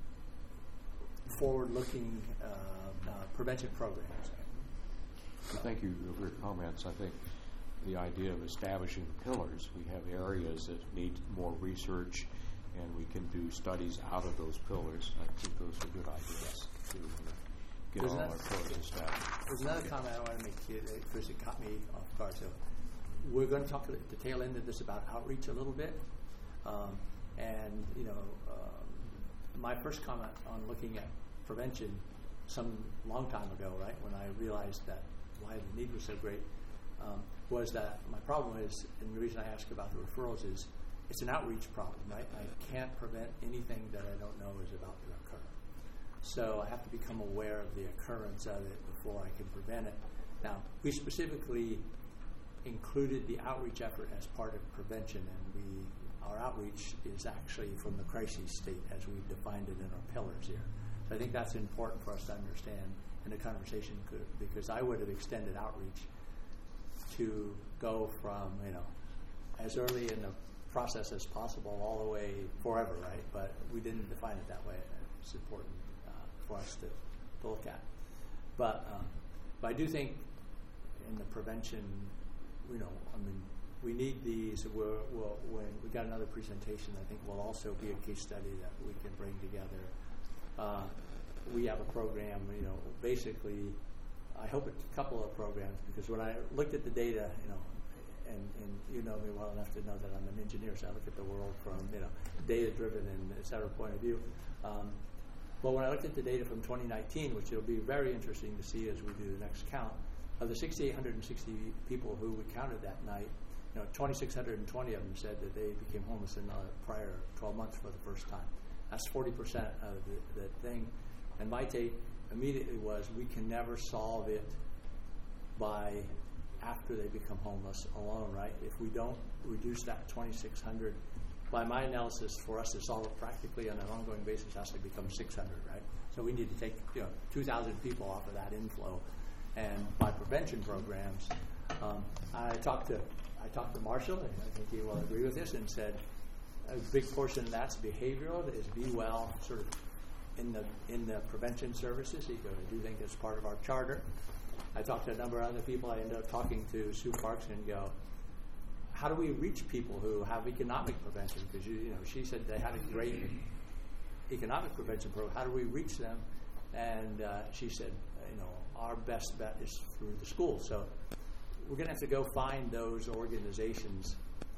forward-looking uh, uh, prevention programs. Well, thank you for your comments. I think the idea of establishing pillars, we have areas that need more research, and we can do studies out of those pillars. I think those are good ideas to uh, get There's all another, our pillars established. There's another comment I want to make here, because it caught me off guard. So we're going to talk at the tail end of this about outreach a little bit. Um, and, you know, uh, my first comment on looking at prevention some long time ago, right, when I realized that why the need was so great, um, was that my problem is, and the reason I ask about the referrals is, it's an outreach problem, right? I can't prevent anything that I don't know is about to occur. So I have to become aware of the occurrence of it before I can prevent it. Now, we specifically included the outreach effort as part of prevention, and we our outreach is actually from the crisis state as we've defined it in our pillars here. So I think that's important for us to understand in the conversation, could, because I would have extended outreach to go from, you know, as early in the process as possible all the way forever, right? But we didn't define it that way. It's important uh, for us to, to look at. But, um, but I do think in the prevention, you know, I mean, we need these. We're, we'll, when we got another presentation, I think will also be a case study that we can bring together. Uh, we have a program, you know, basically, I hope it's a couple of programs, because when I looked at the data, you know, and, and you know me well enough to know that I'm an engineer, so I look at the world from, you know, data-driven and et cetera point of view. Um, but when I looked at the data from twenty nineteen, which it'll be very interesting to see as we do the next count, of the six thousand eight hundred sixty people who we counted that night, you know, two thousand six hundred twenty of them said that they became homeless in the prior twelve months for the first time. That's forty percent of the, the thing. And my take immediately was, we can never solve it by after they become homeless alone, right? If we don't reduce that two thousand six hundred, by my analysis, for us to solve it practically on an ongoing basis, it has to become six hundred, right? So we need to take, you know, two thousand people off of that inflow. And by prevention programs, um, I talked to I talked to Marshall, and I think he will agree with this, and said a big portion of that's behavioral, is be well, sort of in the in the prevention services. He goes, I do think it's part of our charter. I talked to a number of other people. I ended up talking to Sue Parks and go, how do we reach people who have economic prevention? Because you, you know, she said they had a great economic prevention program. How do we reach them? And uh, she said, you know, our best bet is through the school. So we're going to have to go find those organizations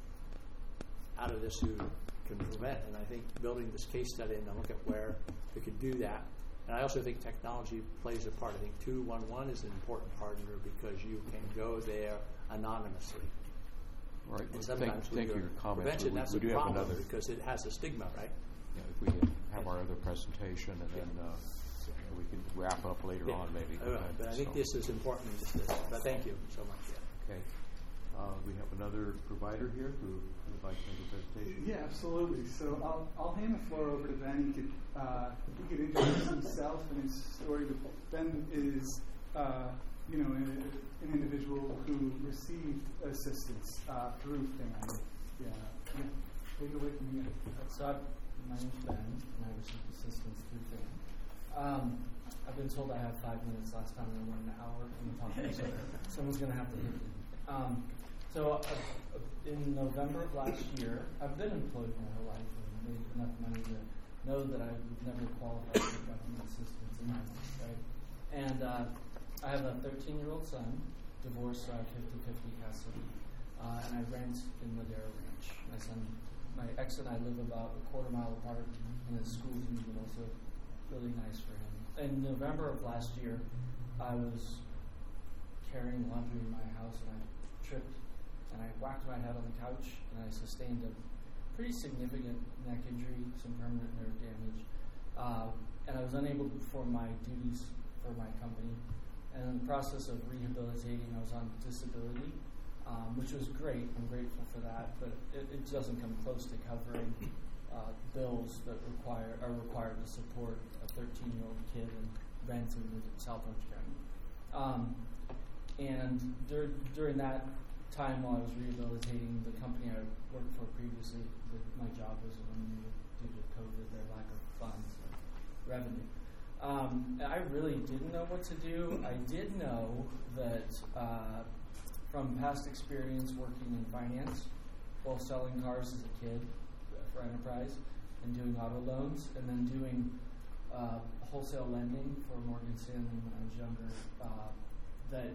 out of this who can prevent. And I think building this case study and look at where we could do that. And I also think technology plays a part. I think two one one is an important partner because you can go there anonymously. All right. And Well, sometimes thank thank you for your comments. prevention, We- that's we a do have problem another- because it has a stigma, right? Yeah, if we can have our other presentation, and then uh, we can wrap up later Yeah. on, maybe. All right. But I think So- this is important. Just this. But thank you so much. Yeah. Okay. Uh, we have another provider here who would like to make a presentation. Yeah, absolutely. So I'll, I'll hand the floor over to Ben. He could, uh, he could introduce himself and his story. But Ben is, uh, you know, an, an individual who received assistance uh, through family. Yeah. yeah. Take it away from here. So I, my name's Ben, and I received assistance through FAM. Um, I've been told I have five minutes. Last time I went an hour in the talk, so someone's going to have to hit me. Um, so uh, in November of last year, I've been employed my whole life and made enough money to know that I would never qualify for government assistance in my life, right? And uh, I have a thirteen-year-old son, divorced, so I have fifty-fifty custody, uh, and I rent in Ladera Ranch. My son, my ex and I live about a quarter mile apart, and his school's in the middle, so really nice for him. In November of last year, I was carrying laundry in my house, and I tripped, and I whacked my head on the couch, and I sustained a pretty significant neck injury, some permanent nerve damage, uh, and I was unable to perform my duties for my company. And in the process of rehabilitating, I was on disability, um, which was great. I'm grateful for that, but it, it doesn't come close to covering uh, bills that require are required to support a thirteen-year-old kid and rent in South Orange County. Um, and dur- during that time while I was rehabilitating, the company I worked for previously, the, my job was eliminated due to COVID, their lack of funds, or revenue. Um, I really didn't know what to do. I did know that uh, from past experience working in finance, both selling cars as a kid for Enterprise and doing auto loans, and then doing uh, wholesale lending for Morgan Stanley when I was younger, uh, that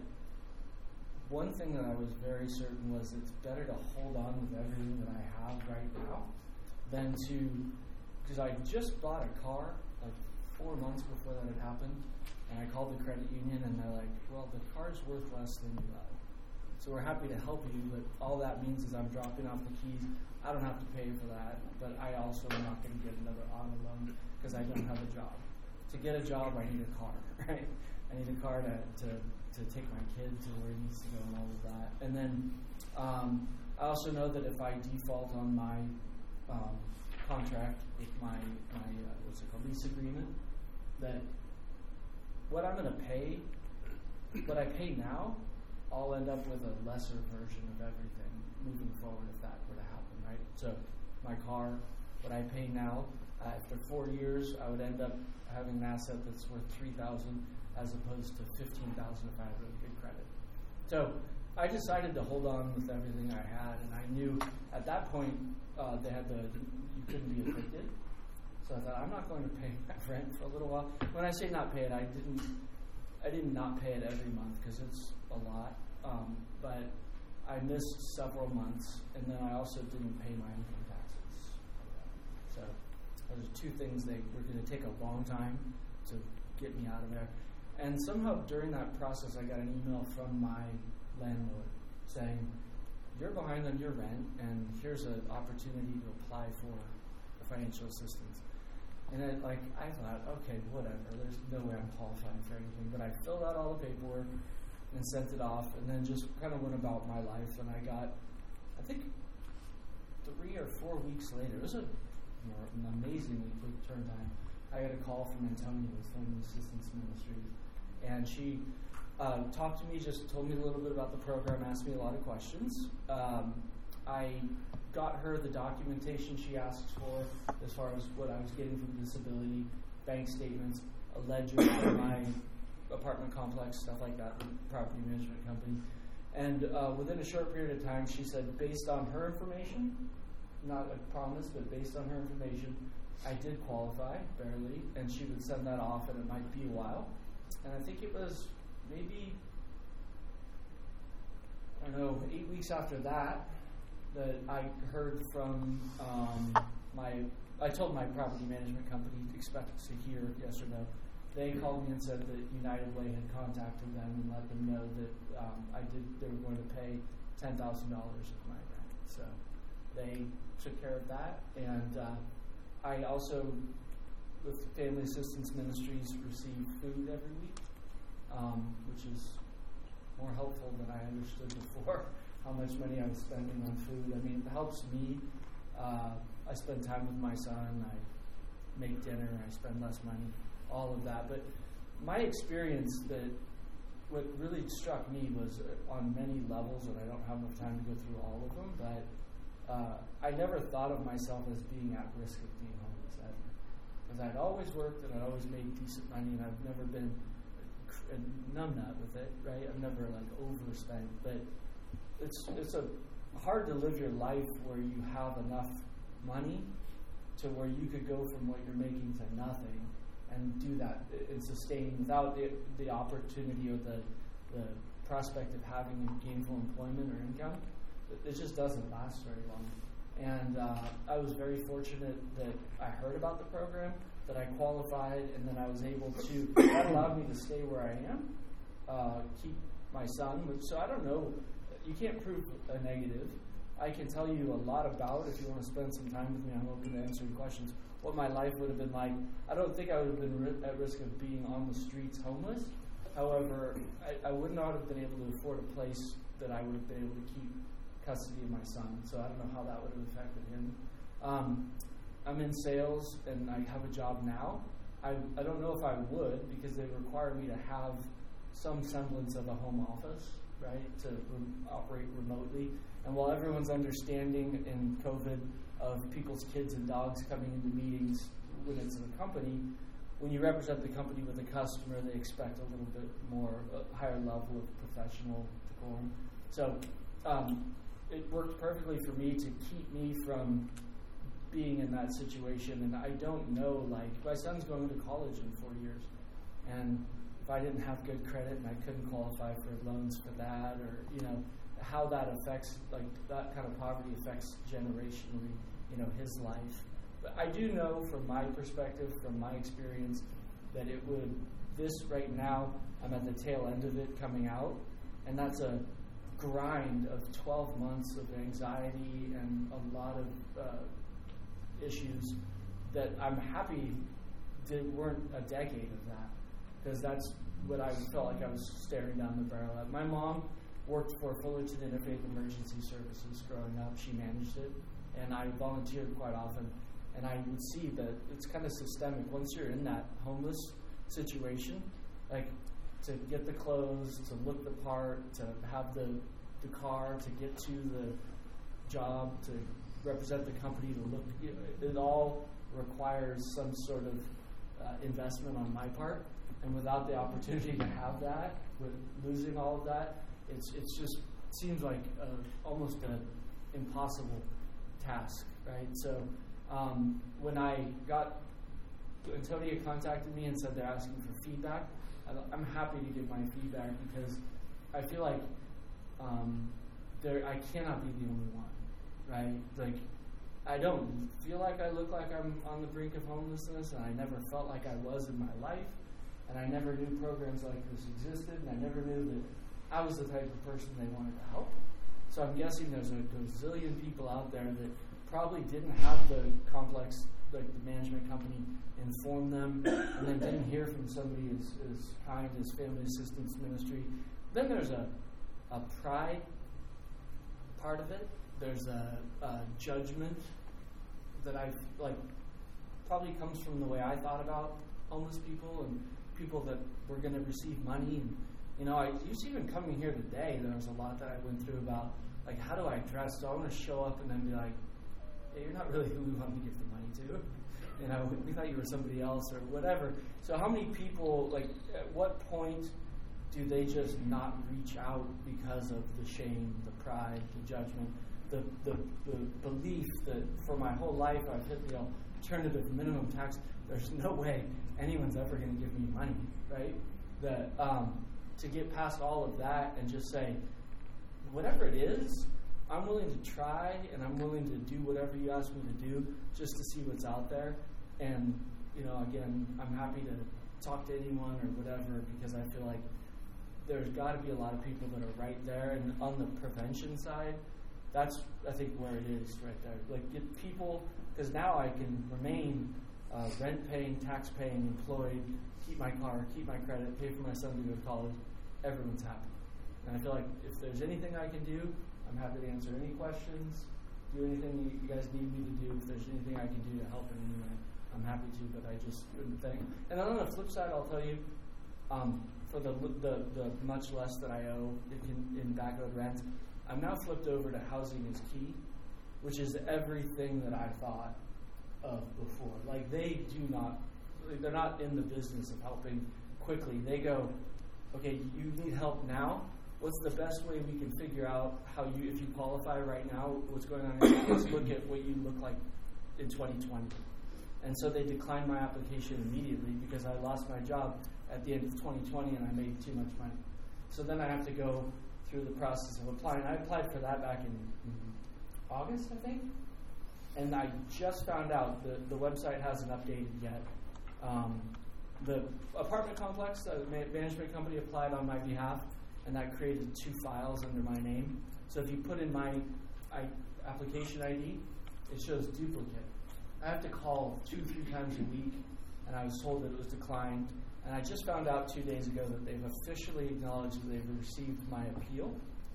one thing that I was very certain was it's better to hold on with everything that I have right now than to, because I just bought a car like four months before that had happened, and I called the credit union, and they're like, well, the car's worth less than you owe. So we're happy to help you, but all that means is I'm dropping off the keys. I don't have to pay for that, but I also am not going to get another auto loan because I don't have a job. To get a job, I need a car, right? I need a car to, to, to take my kid to where he needs to go and all of that. And then um, I also know that if I default on my um, contract with my, my uh, what's it called, lease agreement, that what I'm going to pay, what I pay now, I'll end up with a lesser version of everything moving forward if that were to happen, right? So my car, what I pay now, uh, after four years, I would end up having an asset that's worth three thousand dollars as opposed to fifteen thousand dollars if I had really good credit. So I decided to hold on with everything I had, and I knew at that point uh, they had the you couldn't be evicted. So I thought, I'm not going to pay rent for a little while. When I say not pay it, I didn't I did not pay it every month because it's a lot. Um, but I missed several months, and then I also didn't pay my income taxes. So those are two things that were going to take a long time to get me out of there. And somehow during that process, I got an email from my landlord saying, you're behind on your rent, and here's an opportunity to apply for financial assistance. And I, like, I thought, okay, whatever, there's no way I'm qualifying for anything. But I filled out all the paperwork and sent it off, and then just kind of went about my life. And I got, I think, three or four weeks later, it was a, you know, an amazingly quick turn time. I got a call from Antonia with Family Assistance Ministries, and she uh, talked to me, just told me a little bit about the program, asked me a lot of questions. Um, I got her the documentation she asks for as far as what I was getting from disability, bank statements, a ledger for my apartment complex, stuff like that, the property management company. And uh, within a short period of time, she said, based on her information, not a promise, but based on her information, I did qualify, barely, and she would send that off, and it might be a while. And I think it was maybe, I don't know, eight weeks after that, that I heard from um, my, I told my property management company, expect to hear yes or no. They called me and said that United Way had contacted them and let them know that um, I did, they were going to pay ten thousand dollars of my rent. So they took care of that. And uh, I also, with Family Assistance Ministries, receive food every week, um, which is more helpful than I understood before. How much money I was spending on food. I mean, it helps me. Uh, I spend time with my son. I make dinner. I spend less money. All of that. But my experience that what really struck me was on many levels, and I don't have enough time to go through all of them, but uh, I never thought of myself as being at risk of being homeless ever. Because I'd always worked and I'd always made decent money, and I've never been a numbnut with it, right? I've never like overspent, but It's it's a hard to live your life where you have enough money to where you could go from what you're making to nothing and do that and sustain without the, the opportunity or the the prospect of having gainful employment or income. It just doesn't last very long. And uh, I was very fortunate that I heard about the program, that I qualified, and then I was able to, that allowed me to stay where I am, uh, keep my son. So I don't know. You can't prove a negative. I can tell you a lot about, if you want to spend some time with me, I'm open to answering questions, what my life would have been like. I don't think I would have been ri- at risk of being on the streets homeless. However, I, I would not have been able to afford a place that I would have been able to keep custody of my son. So I don't know how that would have affected him. Um, I'm in sales, and I have a job now. I, I don't know if I would, because they require me to have some semblance of a home office, right, to re- operate remotely. And while everyone's understanding in COVID of people's kids and dogs coming into meetings when it's in a company, when you represent the company with a customer, they expect a little bit more, a higher level of professional decorum. So um, it worked perfectly for me to keep me from being in that situation. And I don't know, like, my son's going to college in four years. And if I didn't have good credit and I couldn't qualify for loans for that, or, you know, how that affects, like, that kind of poverty affects generationally, you know, his life. But I do know from my perspective, from my experience, that it would, this right now, I'm at the tail end of it coming out, and that's a grind of twelve months of anxiety and a lot of uh, issues that I'm happy did, weren't a decade of that, because that's what I felt like I was staring down the barrel at. My mom worked for Fullerton Interfaith Emergency Services growing up. She managed it, and I volunteered quite often. And I would see that it's kind of systemic. Once you're in that homeless situation, like to get the clothes, to look the part, to have the the car, to get to the job, to represent the company, to look, you know, it all requires some sort of uh, investment on my part. And without the opportunity to have that, with losing all of that, it's it's just seems like a, almost an impossible task, right? So um, when I got, Antonia contacted me and said they're asking for feedback, I'm happy to give my feedback because I feel like um, there I cannot be the only one, right? Like, I don't feel like I look like I'm on the brink of homelessness, and I never felt like I was in my life, and I never knew programs like this existed, and I never knew that I was the type of person they wanted to help. So I'm guessing there's a gazillion people out there that probably didn't have the complex, like the management company inform them, and then didn't hear from somebody as, as kind as Family Assistance Ministry. Then there's a, a pride part of it. There's a, a judgment that I like probably comes from the way I thought about homeless people and people that were going to receive money. And you know, I just even coming here today, there was a lot that I went through about like how do I dress? Do I want to show up and then be like, hey, you're not really who we wanted to give the money to. You know, we thought you were somebody else or whatever. So how many people, like, at what point do they just not reach out because of the shame, the pride, the judgment, the the, the belief that for my whole life I've hit the alternative minimum tax, there's no way anyone's ever going to give me money, right? That um, to get past all of that and just say, whatever it is, I'm willing to try, and I'm willing to do whatever you ask me to do just to see what's out there. And, you know, again, I'm happy to talk to anyone or whatever because I feel like there's got to be a lot of people that are right there. And on the prevention side, that's, I think, where it is right there. Like, get people, because now I can remain uh, rent-paying, tax-paying, employed, keep my car, keep my credit, pay for my son to go to college. Everyone's happy. And I feel like if there's anything I can do, I'm happy to answer any questions, do anything you, you guys need me to do. If there's anything I can do to help in any way, I'm happy to, but I just wouldn't think. And on the flip side, I'll tell you, um, for the, the the much less that I owe in, in back owed rent, I'm now flipped over to housing is key, which is everything that I thought of before. Like, they do not, they're not in the business of helping quickly. They go, okay, you need help now. What's the best way we can figure out how you, if you qualify right now, what's going on here? Let's look at what you look like in twenty twenty. And so they declined my application immediately because I lost my job at the end of twenty twenty and I made too much money. So then I have to go through the process of applying. I applied for that back in mm-hmm. August, I think. And I just found out that the website hasn't updated yet. Um, the apartment complex, the management company applied on my behalf, and that created two files under my name. So if you put in my I, application I D, it shows duplicate. I have to call two, three times a week, and I was told that it was declined. And I just found out two days ago that they've officially acknowledged that they've received my appeal.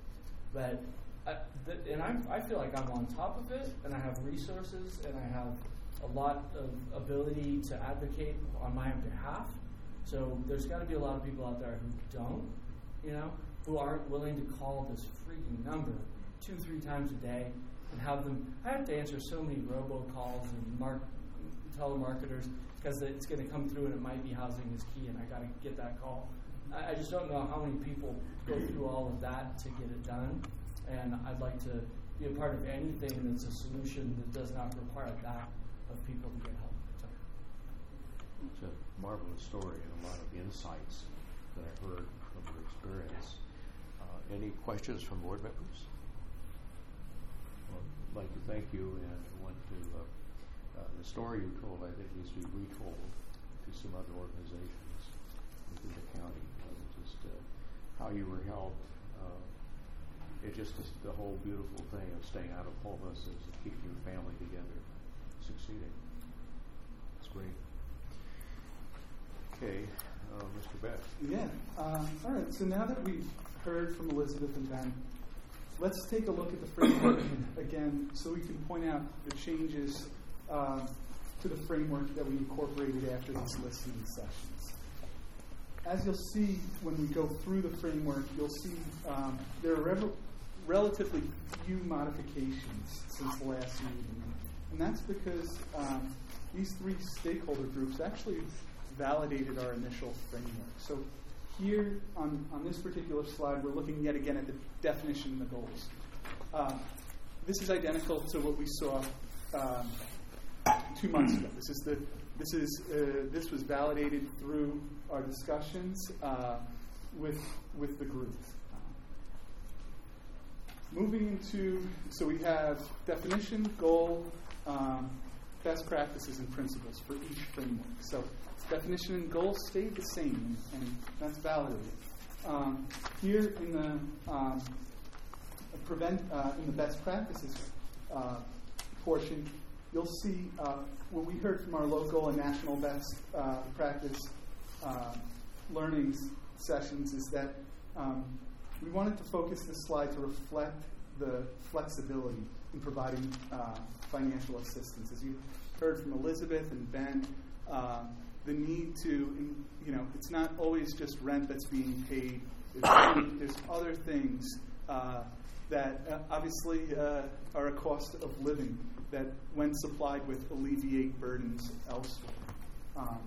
But I, th- and I'm, I feel like I'm on top of it, and I have resources, and I have a lot of ability to advocate on my behalf. So there's got to be a lot of people out there who don't. You know, who aren't willing to call this freaking number two, three times a day and have them. I have to answer so many robocalls and mark, telemarketers because it's going to come through and it might be housing is key and I got to get that call. I, I just don't know how many people go through all of that to get it done. And I'd like to be a part of anything that's a solution that does not require that of people to get help. So. It's a marvelous story and a lot of insights that I've heard from your experience. Uh, any questions from board members? Well, I'd like to thank you, and I want to, uh, uh, the story you told, I think, needs to be retold to some other organizations within the county. Uh, just uh, how you were helped. Uh, it just is the whole beautiful thing of staying out of homelessness and keeping your family together, succeeding. It's great. Okay. Uh, Mister Beck. Yeah. Uh, all right. So now that we've heard from Elizabeth and Ben, let's take a look at the framework again so we can point out the changes uh, to the framework that we incorporated after these listening sessions. As you'll see when we go through the framework, you'll see um, there are rev- relatively few modifications since the last meeting. And that's because um, these three stakeholder groups actually validated our initial framework. So here on, on this particular slide, we're looking yet again at the definition and the goals. Uh, this is identical to what we saw um, two months ago. This is the this is uh, this was validated through our discussions uh, with with the group. Moving into, so we have definition, goal, um, best practices, and principles for each framework. So definition and goal stayed the same, and, and that's validated. Um, here in the um, prevent uh, in the best practices uh, portion, you'll see uh, what we heard from our local and national best uh, practice uh, learning sessions is that um, we wanted to focus this slide to reflect the flexibility in providing uh, financial assistance. As you heard from Elizabeth and Ben, uh, the need to, you know, it's not always just rent that's being paid. There's, there's other things uh, that uh, obviously uh, are a cost of living that, when supplied with, alleviate burdens elsewhere. Um,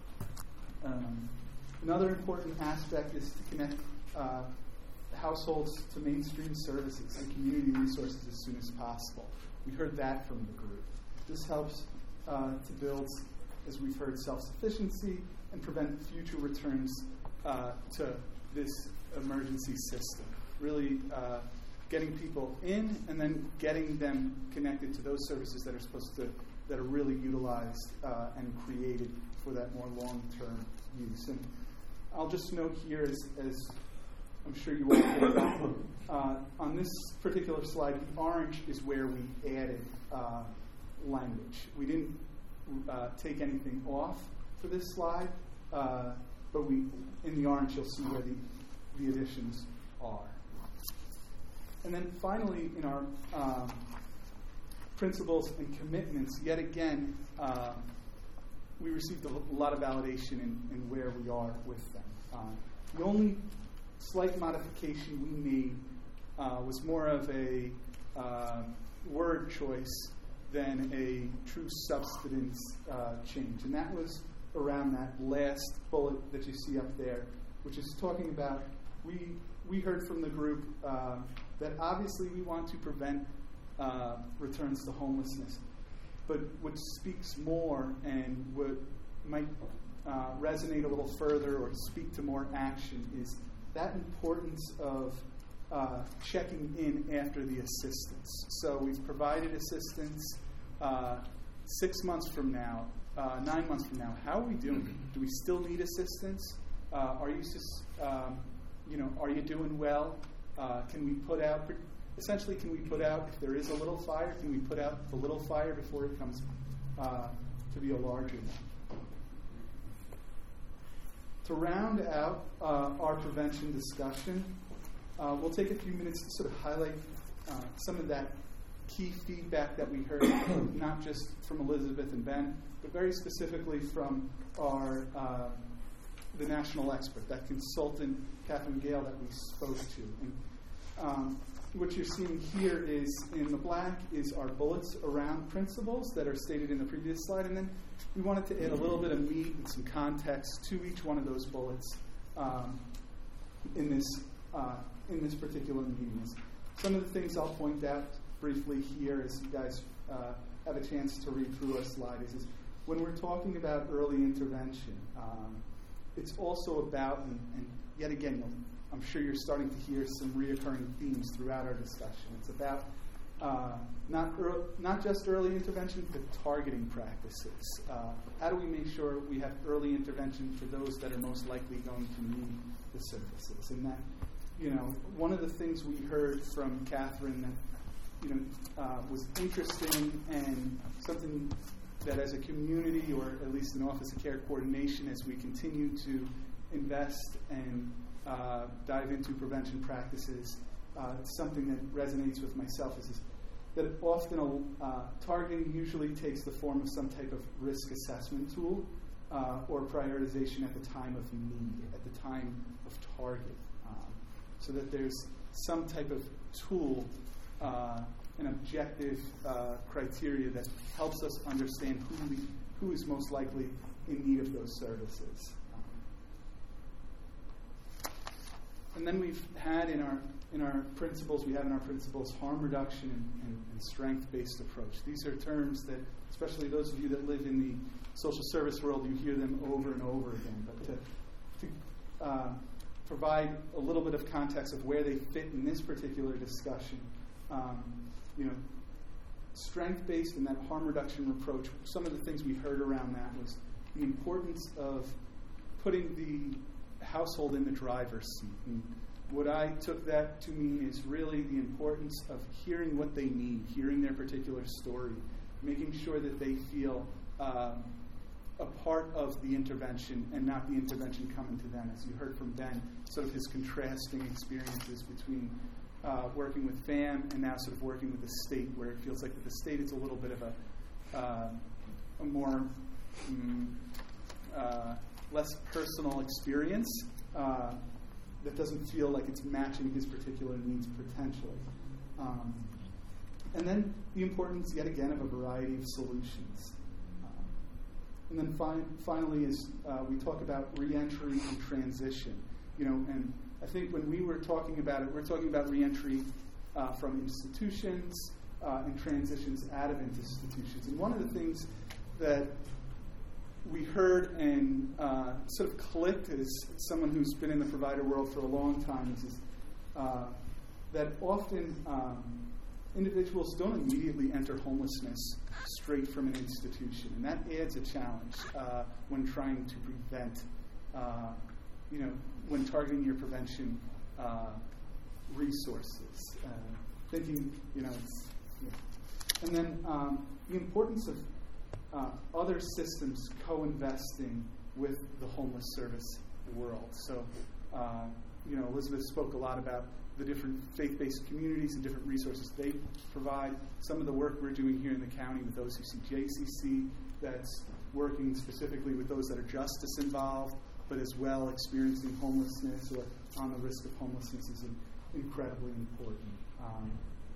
um, another important aspect is to connect uh, households to mainstream services and community resources as soon as possible. We heard that from the group. This helps uh, to build, as we've heard, self-sufficiency and prevent future returns uh, to this emergency system. Really uh, getting people in and then getting them connected to those services that are supposed to, that are really utilized uh, and created for that more long-term use. And I'll just note here, as, as I'm sure you all know that, uh, on this particular slide, the orange is where we added uh, language. We didn't uh, take anything off for this slide, uh, but we, in the orange, you'll see where the, the additions are. And then finally, in our um, principles and commitments, yet again, uh, we received a lot of validation in, in where we are with them. Uh, the only slight modification we made uh, was more of a uh, word choice than a true substance uh, change. And that was around that last bullet that you see up there, which is talking about, we we heard from the group uh, that obviously we want to prevent uh, returns to homelessness. But what speaks more and what might uh, resonate a little further or speak to more action is that importance of uh, checking in after the assistance. So we've provided assistance uh, six months from now, uh, nine months from now. How are we doing? Do we still need assistance? Uh, are you, um, you know, are you doing well? Uh, can we put out, essentially, can we put out, if there is a little fire, can we put out the little fire before it comes uh, to be a larger one? To round out uh, our prevention discussion, uh, we'll take a few minutes to sort of highlight uh, some of that key feedback that we heard, not just from Elizabeth and Ben, but very specifically from our uh, the national expert, that consultant, Catherine Gale, that we spoke to. And um, what you're seeing here is, in the black, is our bullets around principles that are stated in the previous slide, and then we wanted to add a little bit of meat and some context to each one of those bullets um, in this uh, in this particular meeting. Some of the things I'll point out briefly here, as you guys uh, have a chance to read through our slide, is, is when we're talking about early intervention, um, it's also about, and, and yet again, I'm sure you're starting to hear some reoccurring themes throughout our discussion. It's about uh, not ear- not just early intervention, but targeting practices. Uh, how do we make sure we have early intervention for those that are most likely going to need the services? And that, you know, one of the things we heard from Catherine that, you know, uh, was interesting and something that as a community, or at least an Office of Care Coordination, as we continue to invest and uh, dive into prevention practices, uh, something that resonates with myself is, is that often uh, targeting usually takes the form of some type of risk assessment tool uh, or prioritization at the time of need, at the time of target, um, so that there's some type of tool, uh, an objective uh, criteria that helps us understand who we, who is most likely in need of those services. and then we've had in our in our principles, we have in our principles harm reduction and, and, and strength-based approach. These are terms that, especially those of you that live in the social service world, you hear them over and over again. But to, to uh, provide a little bit of context of where they fit in this particular discussion, um, you know, strength-based and that harm reduction approach, some of the things we heard around that was the importance of putting the household in the driver's seat. And what I took that to mean is really the importance of hearing what they need, hearing their particular story, making sure that they feel um, a part of the intervention and not the intervention coming to them. As you heard from Ben, sort of his contrasting experiences between uh, working with FAM and now sort of working with the state, where it feels like with the state it's a little bit of a, uh, a more mm, uh, less personal experience. Uh, that doesn't feel like it's matching his particular needs potentially. Um, and then the importance, yet again, of a variety of solutions. Um, and then fi- finally is uh, we talk about reentry and transition. You know, and I think when we were talking about it, we're talking about reentry uh, from institutions uh, and transitions out of institutions. And one of the things that we heard and uh, sort of clicked as someone who's been in the provider world for a long time is, is uh, that often um, individuals don't immediately enter homelessness straight from an institution, and that adds a challenge uh, when trying to prevent, uh, you know, when targeting your prevention uh, resources. Uh, thinking, you know, it's, yeah. And then um, the importance of Uh, other systems co-investing with the homeless service world. So, uh, you know, Elizabeth spoke a lot about the different faith-based communities and different resources they provide. Some of the work we're doing here in the county with O C C J C C, that's working specifically with those that are justice involved, but as well experiencing homelessness or on the risk of homelessness is incredibly important. Um,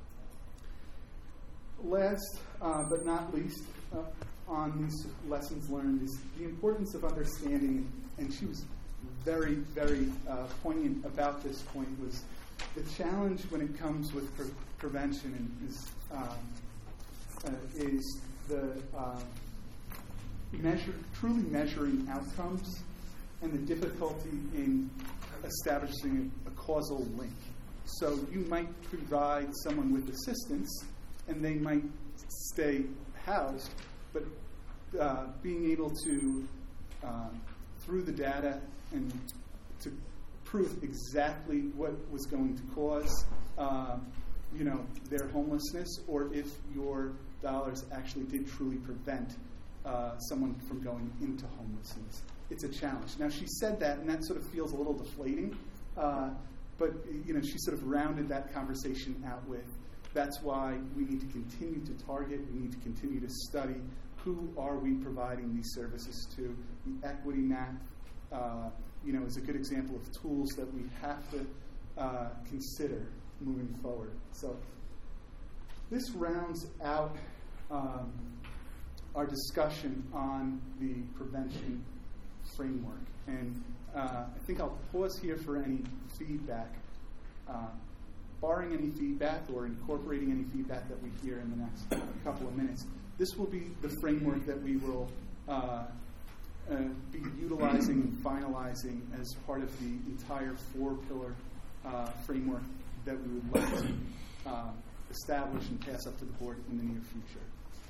last uh, but not least, uh, on these lessons learned is the importance of understanding, and she was very, very uh, poignant about this point, was the challenge when it comes with pre- prevention and is, um, uh, is the uh, measure, truly measuring outcomes and the difficulty in establishing a, a causal link. So you might provide someone with assistance and they might stay housed, but uh, being able to, uh, through the data, and to prove exactly what was going to cause, uh, you know, their homelessness, or if your dollars actually did truly prevent uh, someone from going into homelessness. It's a challenge. Now, she said that, and that sort of feels a little deflating, uh, but, you know, she sort of rounded that conversation out with, that's why we need to continue to target, we need to continue to study who are we providing these services to. The equity map, uh, you know, is a good example of tools that we have to uh, consider moving forward. So this rounds out um, our discussion on the prevention framework. And uh, I think I'll pause here for any feedback. Uh, barring any feedback or incorporating any feedback that we hear in the next couple of minutes, this will be the framework that we will uh, uh, be utilizing and finalizing as part of the entire four-pillar uh, framework that we would like to uh, establish and pass up to the board in the near future.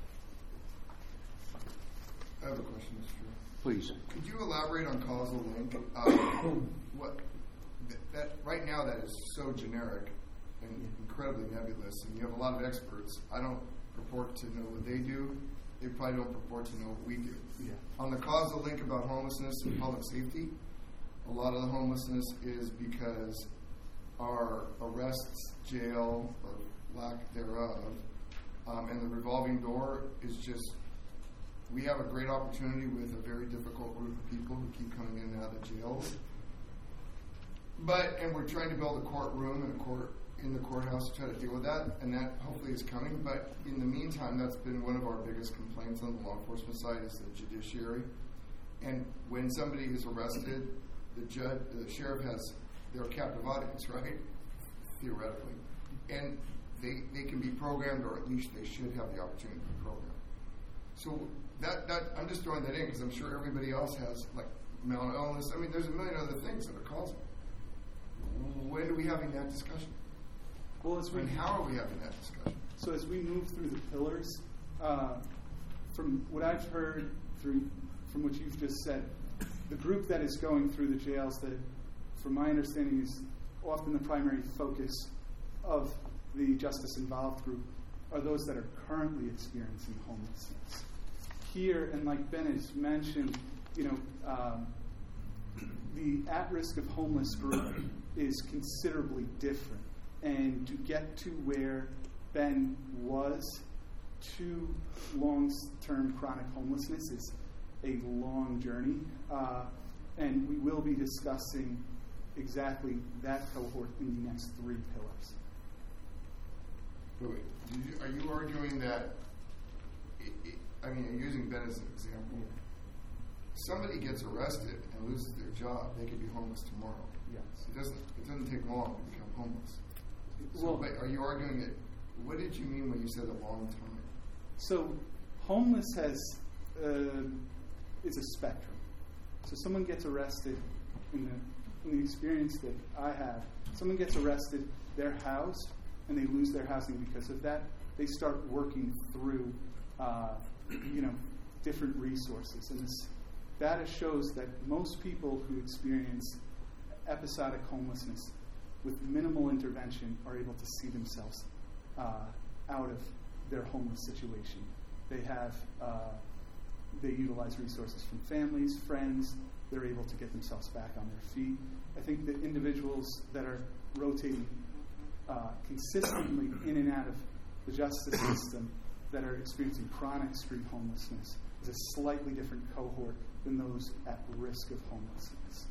I have a question, Mister Chair. Please. Could you elaborate on causal link? Um, what th- that right now that is so generic and incredibly nebulous, and you have a lot of experts. I don't purport to know what they do. They probably don't purport to know what we do. Yeah. On the causal link about homelessness and public safety, a lot of the homelessness is because our arrests, jail, or lack thereof, um, and the revolving door is just, we have a great opportunity with a very difficult group of people who keep coming in and out of jails. But, and we're trying to build a courtroom and a court in the courthouse to try to deal with that, and that hopefully is coming. But in the meantime, that's been one of our biggest complaints on the law enforcement side is the judiciary. And when somebody is arrested, the judge, the sheriff has they're a captive audience, right? Theoretically. And they, they can be programmed, or at least they should have the opportunity to be programmed. So that, that I'm just throwing that in because I'm sure everybody else has, like, mental illness. I mean, there's a million other things that are causing it. When are we having that discussion? Well, as we, and how are we having that discussion? So as we move through the pillars, uh, from what I've heard, through from what you've just said, the group that is going through the jails that, from my understanding, is often the primary focus of the Justice Involved group are those that are currently experiencing homelessness. Here, and like Ben has mentioned, you know, um, the at-risk of homeless group is considerably different. And to get to where Ben was to long-term chronic homelessness is a long journey. Uh, and we will be discussing exactly that cohort in the next three pillars. Wait, wait. Did you, are you arguing that, it, it, I mean, I'm using Ben as an example. Somebody gets arrested and loses their job, they could be homeless tomorrow. Yes. It doesn't, it doesn't take long to become homeless. So, Well, but are you arguing that, what did you mean when you said a long time? So homeless has uh, is a spectrum. So someone gets arrested, in the, in the experience that I have, someone gets arrested, they're housed, and they lose their housing because of that. They start working through, uh, you know, different resources. And this data shows that most people who experience episodic homelessness with minimal intervention are able to see themselves uh, out of their homeless situation. They have, uh, they utilize resources from families, friends. They're able to get themselves back on their feet. I think that individuals that are rotating uh, consistently in and out of the justice system that are experiencing chronic street homelessness is a slightly different cohort than those at risk of homelessness.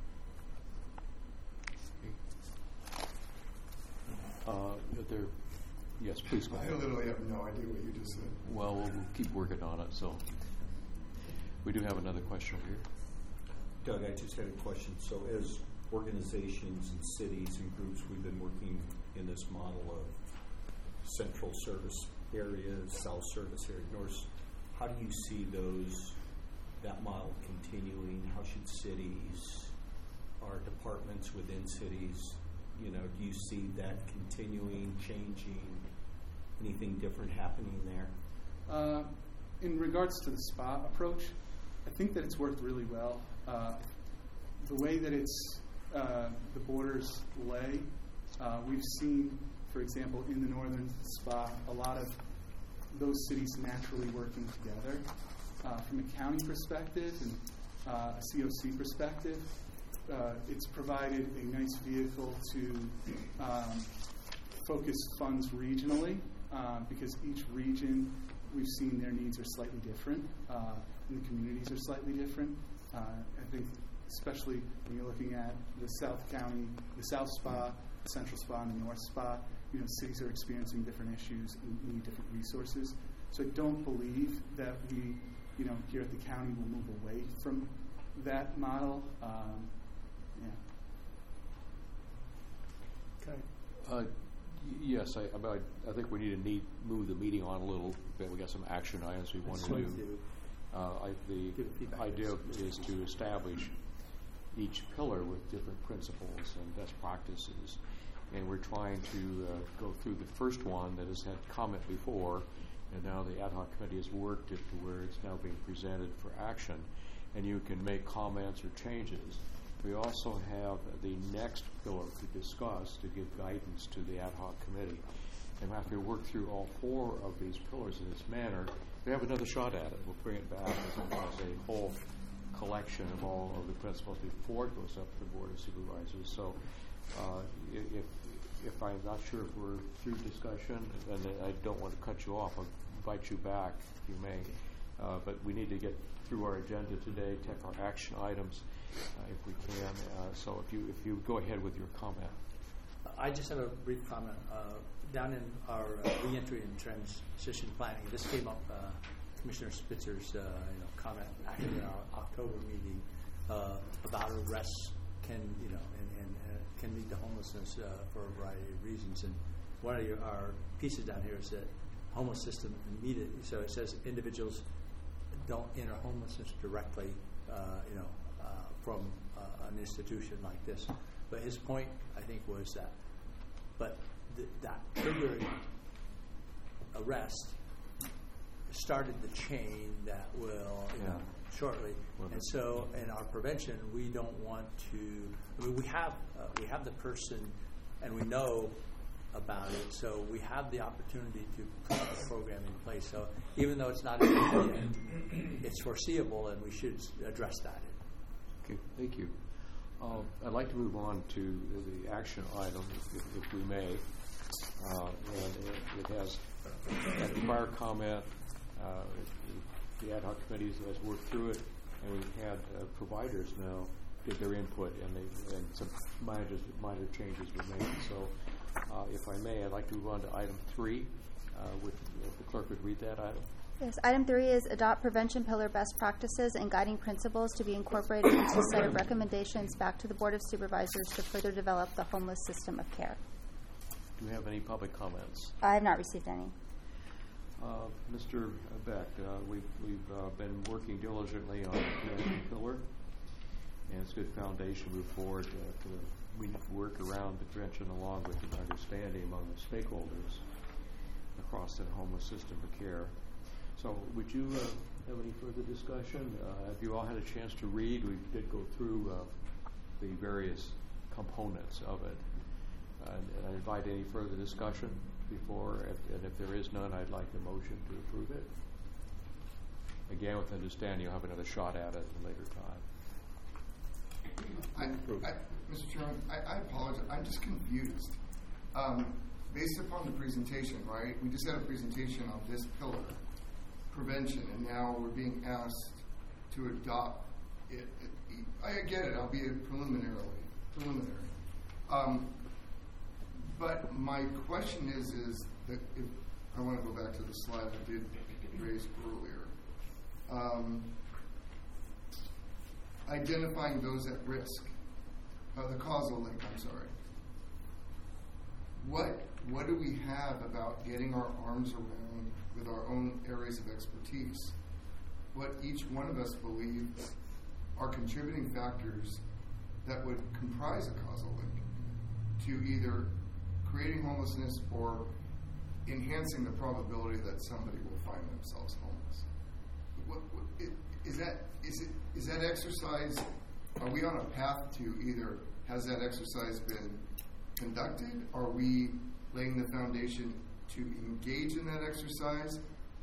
Uh, there, yes, please go I ahead. literally have no idea what you just said. Well, we'll keep working on it. So we do have another question over here. Doug, I just had a question. So as organizations and cities and groups, we've been working in this model of central service areas, south service area, north. How do you see those, that model continuing? How should cities, our departments within cities, you know, do you see that continuing, changing, anything different happening there? Uh, in regards to the SPA approach, I think that it's worked really well. Uh, the way that it's uh, the borders lay, uh, we've seen, for example, in the northern SPA, a lot of those cities naturally working together. Uh, from a county perspective and uh, a C O C perspective, uh, it's provided a nice vehicle to um, focus funds regionally uh, because each region, we've seen their needs are slightly different uh, and the communities are slightly different. Uh, I think especially when you're looking at the South County, the South SPA, the Central SPA, and the North SPA, you know, cities are experiencing different issues and need different resources. So I don't believe that we, you know, here at the county will move away from that model. Um, yeah. Okay. Uh, y- yes, I, I, I think we need to need, move the meeting on a little bit. We got some action items we want to do. Uh, I, the idea is to establish each pillar with different principles and best practices. And we're trying to uh, go through the first one that has had comment before, and now the ad hoc committee has worked it to where it's now being presented for action, and you can make comments or changes. We also have the next pillar to discuss to give guidance to the ad hoc committee. And after we work through all four of these pillars in this manner, we have another shot at it. We'll bring it back as a, as a whole collection of all of the principles before it goes up to the Board of Supervisors. So uh, if if I'm not sure if we're through discussion, and I don't want to cut you off, I'll invite you back if you may. Uh, but we need to get through our agenda today, take our action items uh, if we can. Uh, so if you if you go ahead with your comment. I just have a brief comment. Uh, down in our uh, reentry and transition planning, this came up, uh, Commissioner Spitzer's uh, you know, comment back in our October meeting uh, about arrests can, you know, and, and uh, can lead to homelessness uh, for a variety of reasons. And one of your, our pieces down here is that homeless system immediately. So it says individuals don't enter homelessness directly, uh, you know, uh, from uh, an institution like this. But his point, I think, was that, but th- that triggering arrest started the chain that will, you know, Yeah. shortly. Mm-hmm. And so, in our prevention, we don't want to. I mean, we have uh, we have the person, and we know about it. So we have the opportunity to put the program in place. So even though it's not immediate, it's foreseeable, and we should address that. Okay, thank you. Uh, I'd like to move on to the action item, if, if we may. Uh, and it, it has had a prior comment. Uh, it, the ad hoc committees has worked through it, and we've had uh, providers now give their input, and, they, and some minor, minor changes were made. So, uh, if I may, I'd like to move on to item three. Uh, would, if the clerk would read that item. Yes, item three is adopt prevention pillar best practices and guiding principles to be incorporated into a set of recommendations back to the Board of Supervisors to further develop the homeless system of care. Do we have any public comments? I have not received any. Uh, Mister Beck, uh, we've, we've uh, been working diligently on the prevention pillar, and it's a good foundation to move forward. Uh, to we need to work around the prevention along with an understanding among the stakeholders across the homeless system of care. So would you uh, have any further discussion? Uh, have you all had a chance to read? We did go through uh, the various components of it. And, and I invite any further discussion before, if, and if there is none, I'd like the motion to approve it. Again, with understanding you'll have another shot at it at a later time. I, I, Mister Chairman, I, I apologize. I'm just confused. Um, based upon the presentation, right? We just had a presentation on this pillar, prevention, and now we're being asked to adopt it. it I get it, albeit preliminarily, preliminary. Um, but my question is, is that if I want to go back to the slide I did raise earlier. Um, identifying those at risk, uh, the causal link, I'm sorry. What what do we have about getting our arms around with our own areas of expertise, what each one of us believe are contributing factors that would comprise a causal link to either creating homelessness or enhancing the probability that somebody will find themselves homeless? What, what, it, is that is it is that exercise? Are we on a path to either has that exercise been conducted? Are we laying the foundation to engage in that exercise,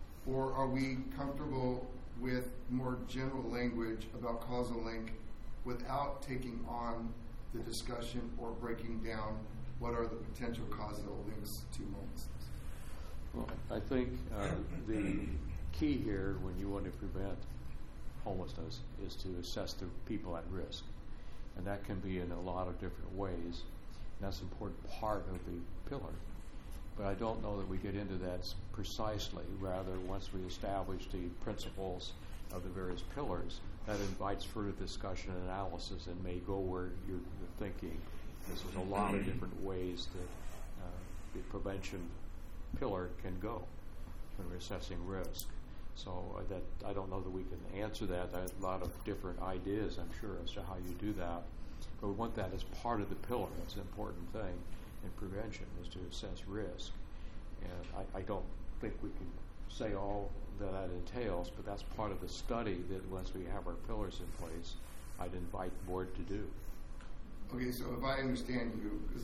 or are we comfortable with more general language about causal link without taking on the discussion or breaking down what are the potential causal links to homelessness? Well, I think uh, the key here when you want to prevent homelessness is to assess the people at risk. And that can be in a lot of different ways. And that's an important part of the pillar. But I don't know that we get into that precisely. Rather, once we establish the principles of the various pillars, that invites further discussion and analysis and may go where you're, you're thinking. There's a lot of different ways that uh, the prevention pillar can go when we're assessing risk. So uh, that I don't know that we can answer that. There's a lot of different ideas, I'm sure, as to how you do that. But we want that as part of the pillar. That's an important thing in prevention, is to assess risk. And I, I don't think we can say all that that entails, but that's part of the study that once we have our pillars in place, I'd invite the board to do. Okay, so if I understand you, because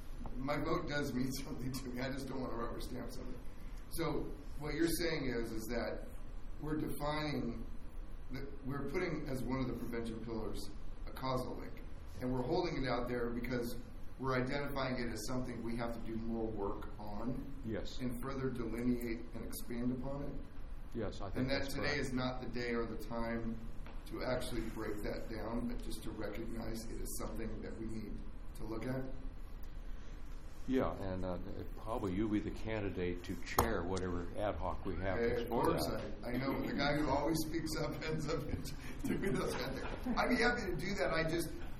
my vote does mean something to me, I just don't want to rubber stamp something. So what you're saying is, is that we're defining, that we're putting as one of the prevention pillars a causal link, and we're holding it out there because we're identifying it as something we have to do more work on. Yes. And further delineate and expand upon it. Yes, I think and that that's today correct. is not the day or the time to actually break that down, but just to recognize it is something that we need to look at. Yeah, and uh, probably you'll be the candidate to chair whatever ad hoc we have to Of explore course, that. I, I know the guy who always speaks up ends up doing those kind of things. I'd be happy to do that. I just,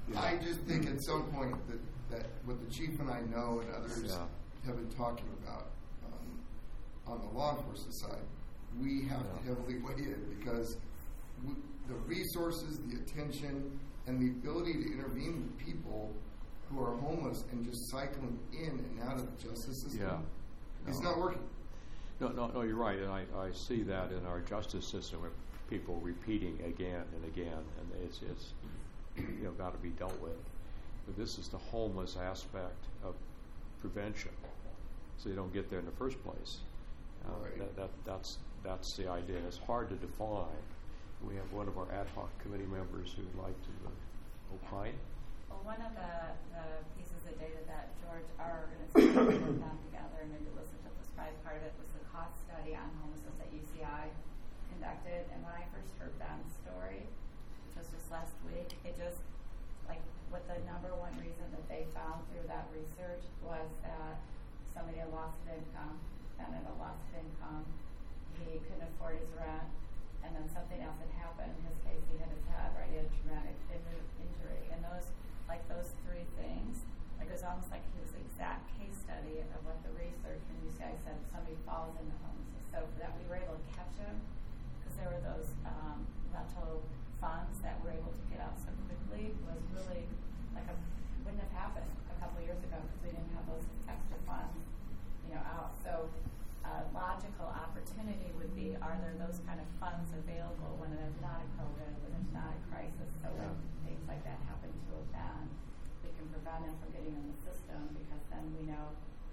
Yeah. I just think at some point that, that what the chief and I know and others Yeah. have been talking about um, on the law enforcement side, we have Yeah. to heavily weigh in because we, the resources, the attention, and the ability to intervene with people who are homeless and just cycling in and out of the justice system Yeah. is No. not working. No, no, no, you're right, and I, I see that in our justice system with people repeating again and again, and it's, it's you know, got to be dealt with. But this is the homeless aspect of prevention, so you don't get there in the first place. Uh, Right. that, that, that's, that's the idea. It's hard to define. We have one of our ad hoc committee members who would like to uh, opine. Well, one of the, the pieces of data that George, our organization, worked on together, and maybe listen to this probably part of it, was the cost study on homelessness that U C I conducted. And when I first heard Ben's story, which was just last week, it just, like, what the number one reason that they found through that research was that somebody had lost of income, Ben had a loss of income, he couldn't afford his rent, and then something else had happened. In his case, he had his head, right? He had a traumatic in- injury. And those, like those three things, like it was almost like it was the exact case study of what the research from U C I said somebody falls into homelessness. So that we were able to catch him because there were those um, rental funds that were able to get out so quickly was really like a, wouldn't have happened a couple of years ago because we didn't have those extra funds, you know, out. So a logical opportunity would be, are there those kind of funds available when there's not a COVID, when there's not a crisis? So when things like that happen to a ban, we can prevent them from getting in the system because then we know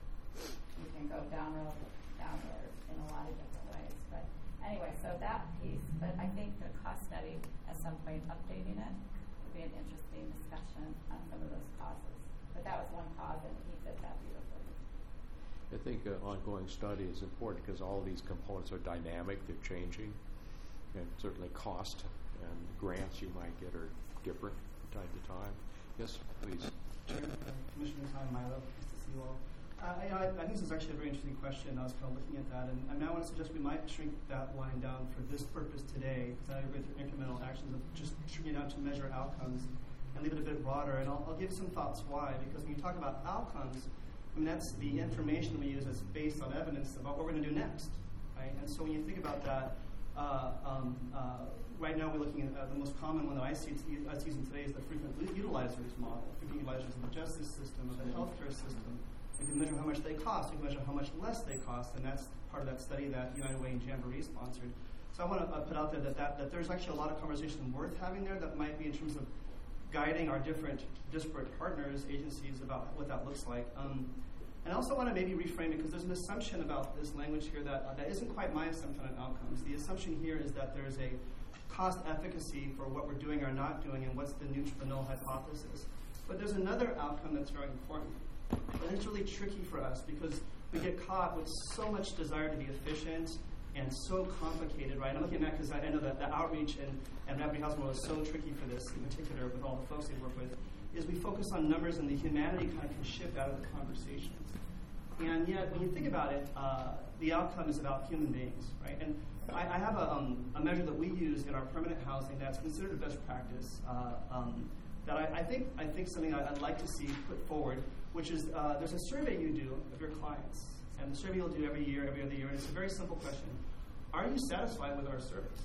we can go down road, down there in a lot of different ways. But anyway, so that piece, but I think the cost study, at some point updating it, would be an interesting discussion on some of those causes. But that was one cause, and he did that beautifully. I think uh, ongoing study is important because all these components are dynamic, they're changing, and certainly cost and grants you might get are different from time to time. Yes, please. Chair, uh, Commissioner Tom Milo, nice to see you all. Uh, I, I, I think this is actually a very interesting question. I was kind of looking at that, and, and now I want to suggest we might shrink that line down for this purpose today, because I agree with incremental actions of just shrinking it down to measure outcomes and leave it a bit broader. And I'll, I'll give some thoughts why, because when you talk about outcomes, I mean, that's the information we use as based on evidence about what we're going to do next, right? And so when you think about that, uh, um, uh, right now we're looking at uh, the most common one that I see, t- I see today is the frequent utilizers model, frequent utilizers of the justice system, of the healthcare system. We can measure how much they cost, we can measure how much less they cost, and that's part of that study that United Way and Jamboree sponsored. So I want to uh, put out there that, that, that there's actually a lot of conversation worth having there that might be in terms of guiding our different disparate partners, agencies, about what that looks like. Um, and I also want to maybe reframe it because there's an assumption about this language here that uh, that isn't quite my assumption on outcomes. The assumption here is that there's a cost efficacy for what we're doing or not doing and what's the neutral, the null hypothesis. But there's another outcome that's very important. And it's really tricky for us because we get caught with so much desire to be efficient and so complicated, right? I'm looking at that because I know that the outreach and, and Rapid Housing World is so tricky for this, in particular with all the folks they work with, is we focus on numbers and the humanity kind of can shift out of the conversations. And yet, when you think about it, uh, the outcome is about human beings, right? And I, I have a, um, a measure that we use in our permanent housing that's considered a best practice uh, um, that I, I think I think something I, I'd like to see put forward, which is uh, there's a survey you do of your clients. And the survey you'll do every year, every other year, and it's a very simple question. Are you satisfied with our service?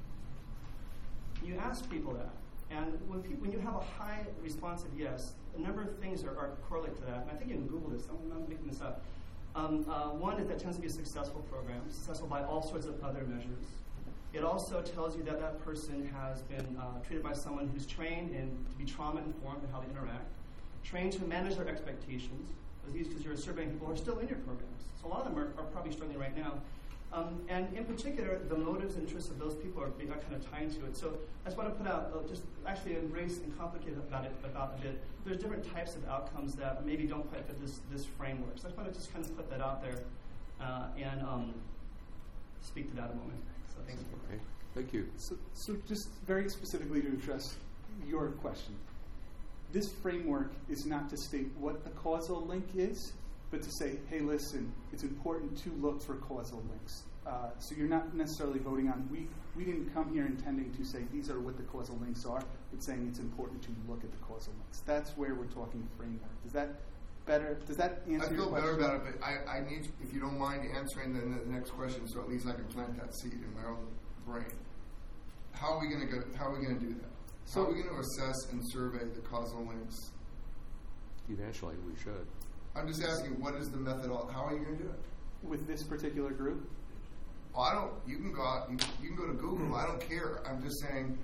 You ask people that. And when, people, when you have a high responsive yes, a number of things are, are correlate to that. And I think you can Google this. I'm not making this up. Um, uh, one is that tends to be a successful program, successful by all sorts of other measures. It also tells you that that person has been uh, treated by someone who's trained in, to be trauma-informed in how to interact, trained to manage their expectations, because you're surveying people who are still in your programs. So a lot of them are, are probably struggling right now. Um, and in particular, the motives and interests of those people are, are kind of tied to it. So I just want to put out, uh, just actually embrace and complicate about it about a bit. There's different types of outcomes that maybe don't quite fit this, this framework. So I just want to just kind of put that out there uh, and um, speak to that a moment. So thanks. Okay. Thank you. So, so just very specifically to address your question, this framework is not to state what the causal link is, but to say, hey, listen, it's important to look for causal links. uh, so you're not necessarily voting on, we, we didn't come here intending to say these are what the causal links are, but saying it's important to look at the causal links. That's where we're talking framework. Does that better, does that answer I your feel question? better about it, but I, I need, if you don't mind answering the, the next question, so at least I can plant that seed in my own brain. How are we going to go? How are we going to do that? So, how are we going to assess and survey the causal links? Eventually, we should. I'm just asking, what is the method? How are you going to do it? With this particular group? Well, I don't. You can go out. You, you can go to Google. I don't care. I'm just saying.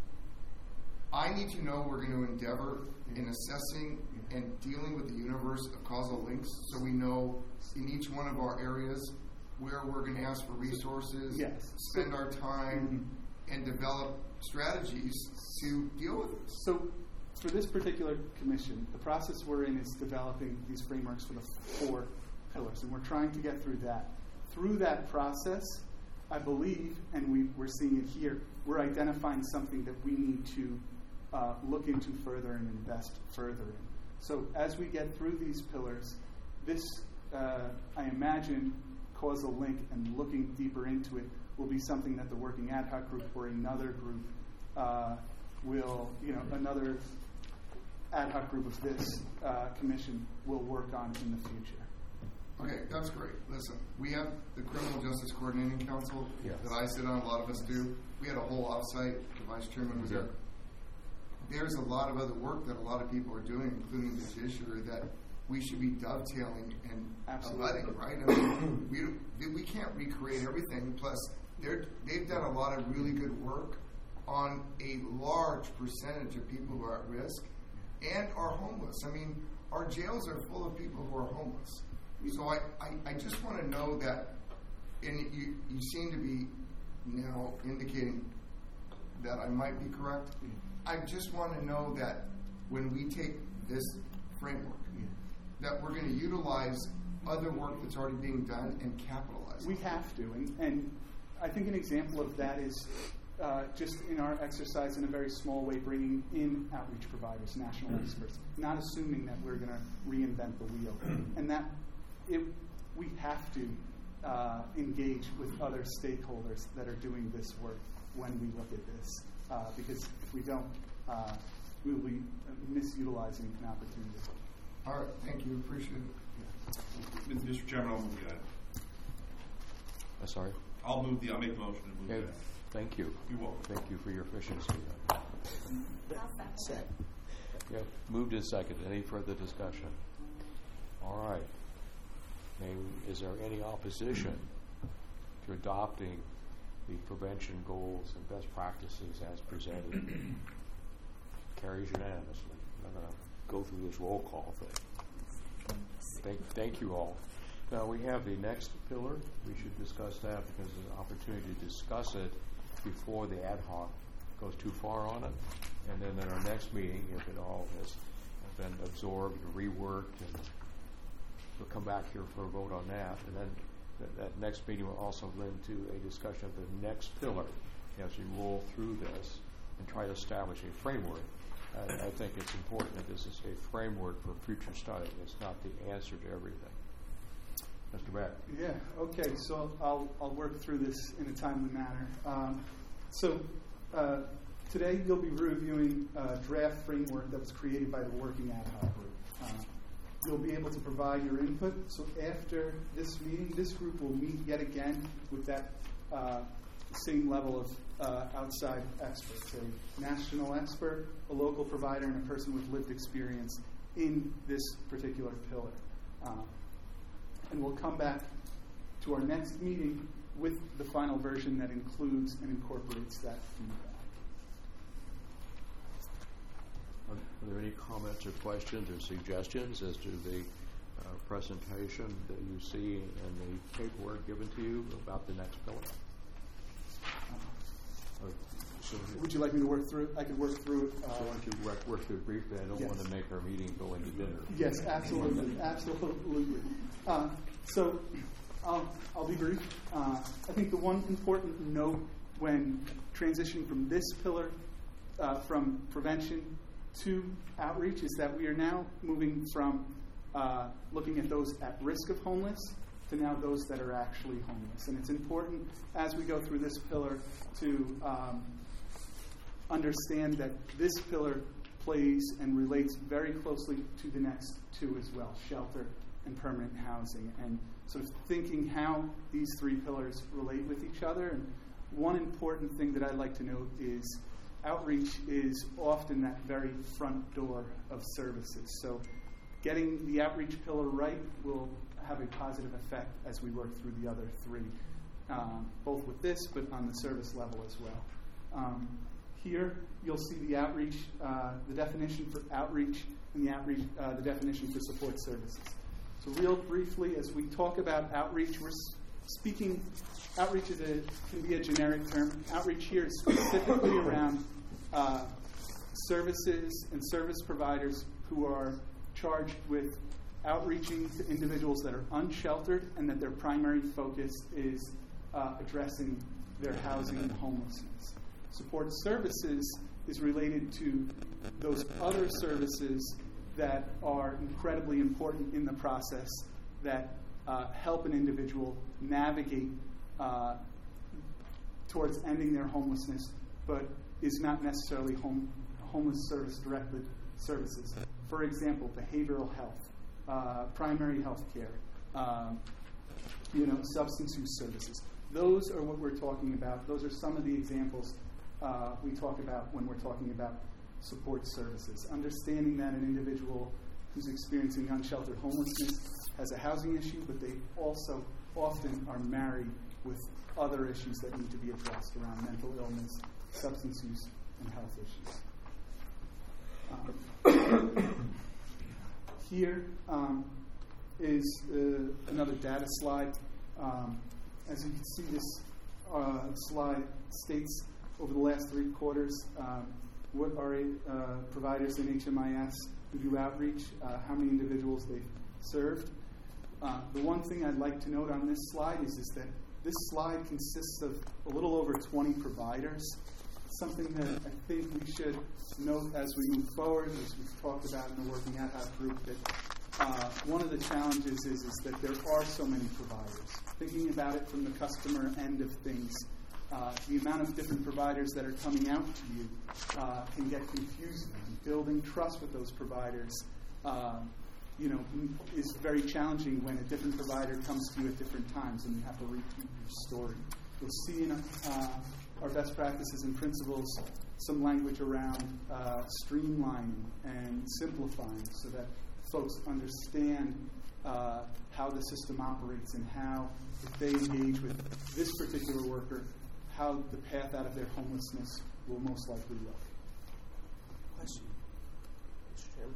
I need to know we're going to endeavor in assessing and dealing with the universe of causal links, so we know in each one of our areas where we're going to ask for resources, yes. spend our time, mm-hmm. and develop strategies to deal with it. So, for this particular commission, the process we're in is developing these frameworks for the four pillars, and we're trying to get through that. Through that process, I believe, and we, we're seeing it here, we're identifying something that we need to uh, look into further and invest further in. So as we get through these pillars, this, uh, I imagine, causal link and looking deeper into it will be something that the working ad hoc group or another group uh, will, you know, another ad hoc group of this uh, commission will work on in the future. Okay, that's great. Listen, we have the Criminal Justice Coordinating Council yes. that I sit on, a lot of us do. We had a whole offsite, the vice chairman was yeah. there. There's a lot of other work that a lot of people are doing, including the judiciary, that we should be dovetailing and abetting, right? I mean, we, we can't recreate everything. Plus, they're, they've done a lot of really good work on a large percentage of people who are at risk and are homeless. I mean, our jails are full of people who are homeless. So I, I, I just want to know that, and you, you seem to be now indicating that I might be correct. I just want to know that when we take this framework, that we're going to utilize other work that's already being done and capitalize We on it. have to, and, and I think an example of that is uh, just in our exercise in a very small way, bringing in outreach providers, national experts, not assuming that we're going to reinvent the wheel. And that it, we have to uh, engage with other stakeholders that are doing this work when we look at this, uh, because if we don't, uh, we will be misutilizing an opportunity. All right, thank you. Appreciate it. Yeah. Mister Chairman, I'll move the item. Uh, sorry? I'll move the, I'll make the motion to move Okay. the item. Thank you. You're welcome. Thank you for your efficiency. Second. Yeah, moved and seconded. Any further discussion? All right. And is there any opposition to adopting the prevention goals and best practices as presented? Carries unanimously. I'm going to go through this roll call thing. Thank, thank you all. Now we have the next pillar. We should discuss that because there's an opportunity to discuss it before the ad hoc goes too far on it. And then in our next meeting, if it all has been absorbed and reworked, and we'll come back here for a vote on that. And then that, that next meeting will also lend to a discussion of the next pillar as we roll through this and try to establish a framework. I, I think it's important that this is a framework for future study. It's not the answer to everything. Mister Beck. Yeah, okay, so I'll, I'll work through this in a timely manner. Um, so uh, today you'll be reviewing a draft framework that was created by the Working Ad Hoc Group. Uh, you'll be able to provide your input. So after this meeting, this group will meet yet again with that uh, same level of uh, outside experts, a national expert, a local provider, and a person with lived experience in this particular pillar. Um, and we'll come back to our next meeting with the final version that includes and incorporates that feedback. Are, are there any comments or questions or suggestions as to the uh, presentation that you see in the paperwork given to you about the next pillar? Or, so Would you like me to work through it? I could work through it. Uh, I want to work, work through it briefly. I don't yes. want to make our meeting go into dinner. Yes, absolutely, absolutely. Uh, so I'll, I'll be brief. Uh, I think the one important note when transitioning from this pillar, uh, from prevention to outreach, is that we are now moving from uh, looking at those at risk of homeless to now those that are actually homeless. And it's important as we go through this pillar to um, understand that this pillar plays and relates very closely to the next two as well, shelter and permanent housing, and sort of thinking how these three pillars relate with each other. And one important thing that I'd like to note is outreach is often that very front door of services. So getting the outreach pillar right will have a positive effect as we work through the other three, um, both with this but on the service level as well. Um, here you'll see the outreach, uh, the definition for outreach and the outreach, uh, the definition for support services. So real briefly, as we talk about outreach, we're speaking, outreach is a, can be a generic term. Outreach here is specifically around uh, services and service providers who are charged with outreaching to individuals that are unsheltered and that their primary focus is uh, addressing their housing and homelessness. Support services is related to those other services that are incredibly important in the process that uh, help an individual navigate uh, towards ending their homelessness, but is not necessarily home, homeless service-directed services. For example, behavioral health, uh, primary health care, um, you know, substance use services. Those are what we're talking about. Those are some of the examples uh, we talk about when we're talking about support services. Understanding that an individual who's experiencing unsheltered homelessness has a housing issue, but they also often are married with other issues that need to be addressed around mental illness, substance use, and health issues. Um, here um, is uh, another data slide. Um, as you can see, this uh, slide states over the last three quarters um, what are uh, providers in H M I S who do outreach, uh, how many individuals they've served. Uh, the one thing I'd like to note on this slide is, is that this slide consists of a little over twenty providers. Something that I think we should note as we move forward, as we've talked about in the Working Ad Hoc group, that uh, one of the challenges is, is that there are so many providers. Thinking about it from the customer end of things, uh, the amount of different providers that are coming out to you uh, can get confusing. Building trust with those providers uh, you know, is very challenging when a different provider comes to you at different times and you have to repeat your story. You'll see in uh, our best practices and principles some language around uh, streamlining and simplifying so that folks understand uh, how the system operates and how, if they engage with this particular worker, how the path out of their homelessness will most likely look. Question. Mister Chairman?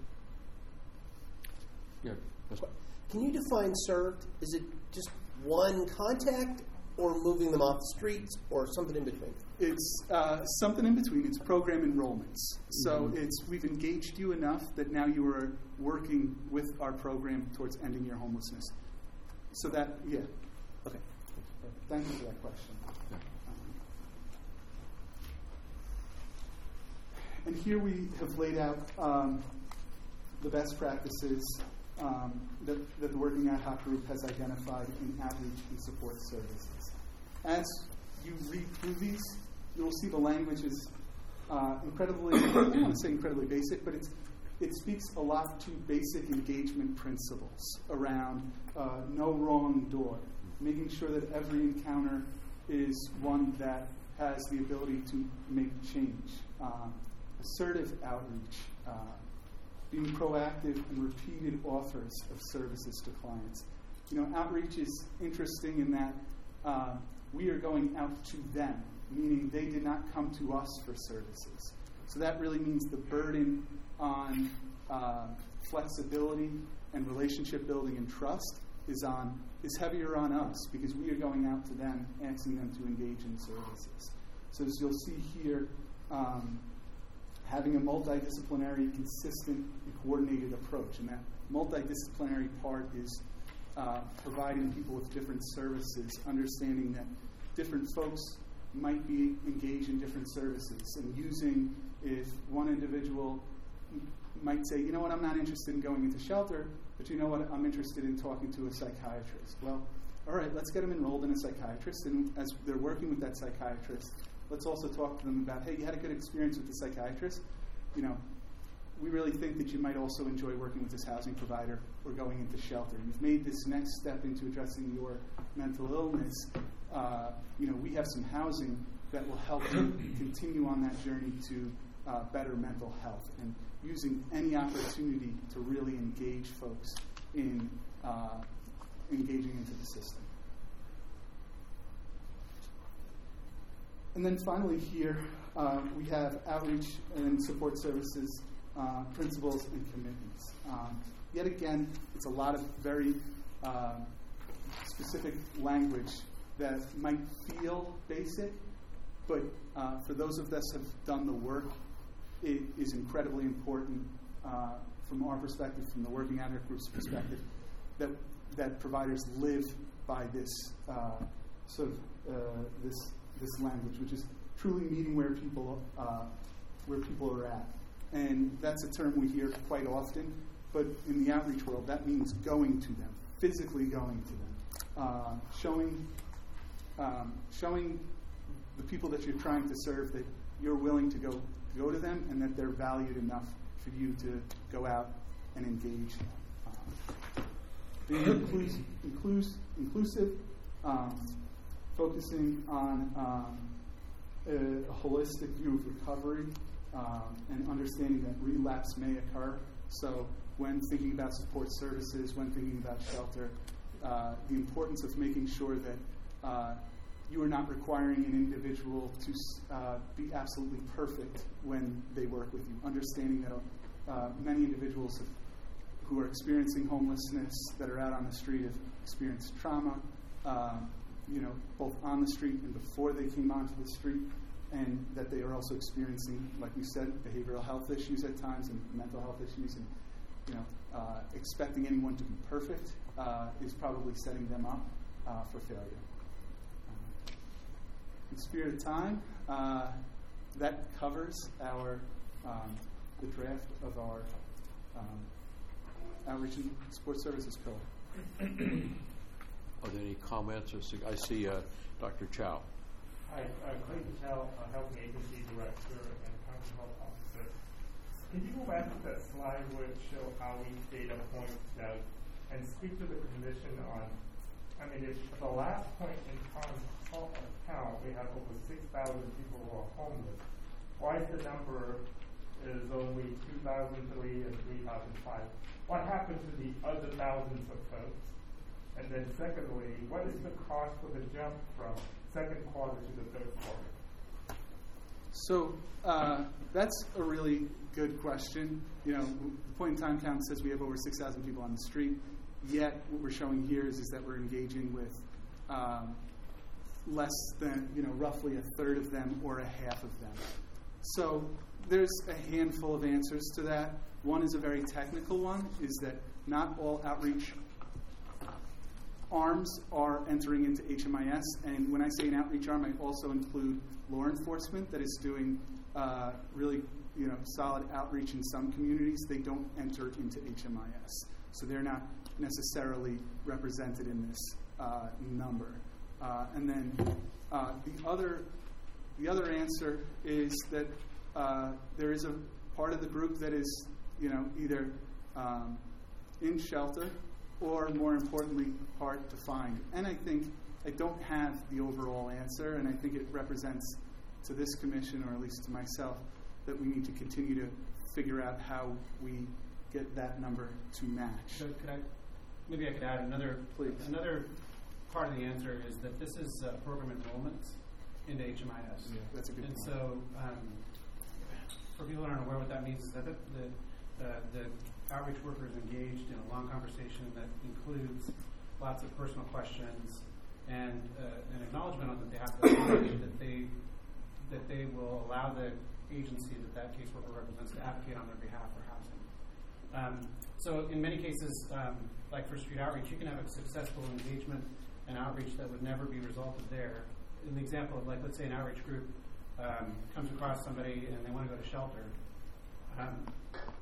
Yeah. Can you define served? Is it just one contact or moving them off the streets or something in between? It's uh, something in between. It's program enrollments. So mm-hmm. it's we've engaged you enough that now you are working with our program towards ending your homelessness. So that, yeah. Okay. Thank you for that question. Yeah. And here we have laid out um, the best practices um, that, that the Working Ad Hoc group has identified in outreach and support services. As you read through these, you'll see the language is uh, incredibly, I don't want to say incredibly basic, but it's, it speaks a lot to basic engagement principles around uh, no wrong door, making sure that every encounter is one that has the ability to make change. Um, assertive outreach, uh, being proactive and repeated offers of services to clients. You know, outreach is interesting in that uh, we are going out to them, meaning they did not come to us for services. So that really means the burden on uh, flexibility and relationship building and trust is on is heavier on us because we are going out to them, asking them to engage in services. So as you'll see here, um, having a multidisciplinary, consistent, and coordinated approach. And that multidisciplinary part is uh, providing people with different services, understanding that different folks might be engaged in different services, and using, if one individual might say, you know what, I'm not interested in going into shelter, but you know what, I'm interested in talking to a psychiatrist. Well, all right, let's get them enrolled in a psychiatrist, and as they're working with that psychiatrist, let's also talk to them about, hey, you had a good experience with the psychiatrist. You know, we really think that you might also enjoy working with this housing provider or going into shelter. You've made this next step into addressing your mental illness. Uh, you know, we have some housing that will help you continue on that journey to uh, better mental health, and using any opportunity to really engage folks in uh, engaging into the system. And then finally here, uh, we have outreach and support services, uh, principles and commitments. Um, yet again, it's a lot of very uh, specific language that might feel basic, but uh, for those of us who have done the work, it is incredibly important uh, from our perspective, from the Working Advocate Group's perspective, that that providers live by this uh, sort of uh, this this language, which is truly meeting where people uh, where people are at. And that's a term we hear quite often, but in the outreach world, that means going to them, physically going to them, uh, showing um, showing the people that you're trying to serve that you're willing to go go to them, and that they're valued enough for you to go out and engage. Um, being inclus- inclus- inclusive, um, focusing on um, a, a holistic view of recovery, um, and understanding that relapse may occur. So when thinking about support services, when thinking about shelter, uh, the importance of making sure that uh, you are not requiring an individual to uh, be absolutely perfect when they work with you. Understanding that uh, many individuals have, who are experiencing homelessness, that are out on the street, have experienced trauma, uh, you know, both on the street and before they came onto the street, and that they are also experiencing, like we said, behavioral health issues at times and mental health issues, and you know, uh, expecting anyone to be perfect uh, is probably setting them up uh, for failure. In spirit of time, uh, that covers our um, the draft of our um, outreach and support services pillar. Are there any comments? Or sig- I see uh, Doctor Chow. Hi, uh, Clayton Chow, uh, Health Agency Director and County Health Officer. Can you go back to that slide where it showed outreach data points that, and speak to the commission on, I mean, if at the last point in time count, we have over six thousand people who are homeless. Why is the number is only two thousand three and three thousand five? What happened to the other thousands of folks? And then secondly, what is the cost for the jump from second quarter to the third quarter? So uh, that's a really good question. You know, the point in time count says we have over six thousand people on the street, yet what we're showing here is, is that we're engaging with um, less than, you know, roughly a third of them or a half of them. So there's a handful of answers to that. One is a very technical one, is that not all outreach arms are entering into H M I S, and when I say an outreach arm, I also include law enforcement that is doing uh, really, you know, solid outreach in some communities. They don't enter into H M I S, so they're not necessarily represented in this uh, number. Uh, and then uh, the other the other answer is that uh, there is a part of the group that is, you know, either um, in shelter or, more importantly, hard to find. And I think I don't have the overall answer, and I think it represents to this commission, or at least to myself, that we need to continue to figure out how we get that number to match. So could I, maybe I could add another, Please. Another part of the answer is that this is uh, program enrollments into H M I S. Yeah, that's a good and point. so, um, for people who aren't aware what that means, is that the, the, uh, the outreach worker is engaged in a long conversation that includes lots of personal questions and uh, an acknowledgement on that they have to that they that they will allow the agency that that caseworker represents to advocate on their behalf for housing. Um, so in many cases, um, like for street outreach, you can have a successful engagement and outreach that would never be resulted there. In the example of, like, let's say an outreach group um, comes across somebody and they want to go to shelter. Um,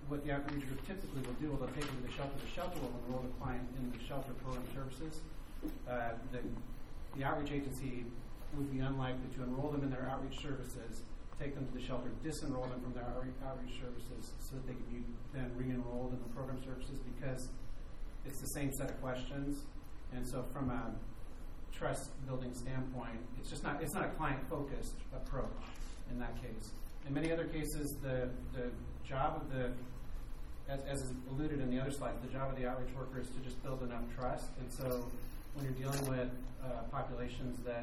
what the outreach group typically will do, well, they'll take them to the shelter. The shelter will enroll the client in the shelter program services. Uh, the, the outreach agency would be unlikely to enroll them in their outreach services, take them to the shelter, disenroll them from their outreach, outreach services so that they can be then re-enrolled in the program services, because it's the same set of questions. And so from a trust building standpoint, it's just not, it's not a client-focused approach in that case. In many other cases, the, the job of the, as, as is alluded in the other slide, the job of the outreach worker is to just build enough trust. And so when you're dealing with uh, populations that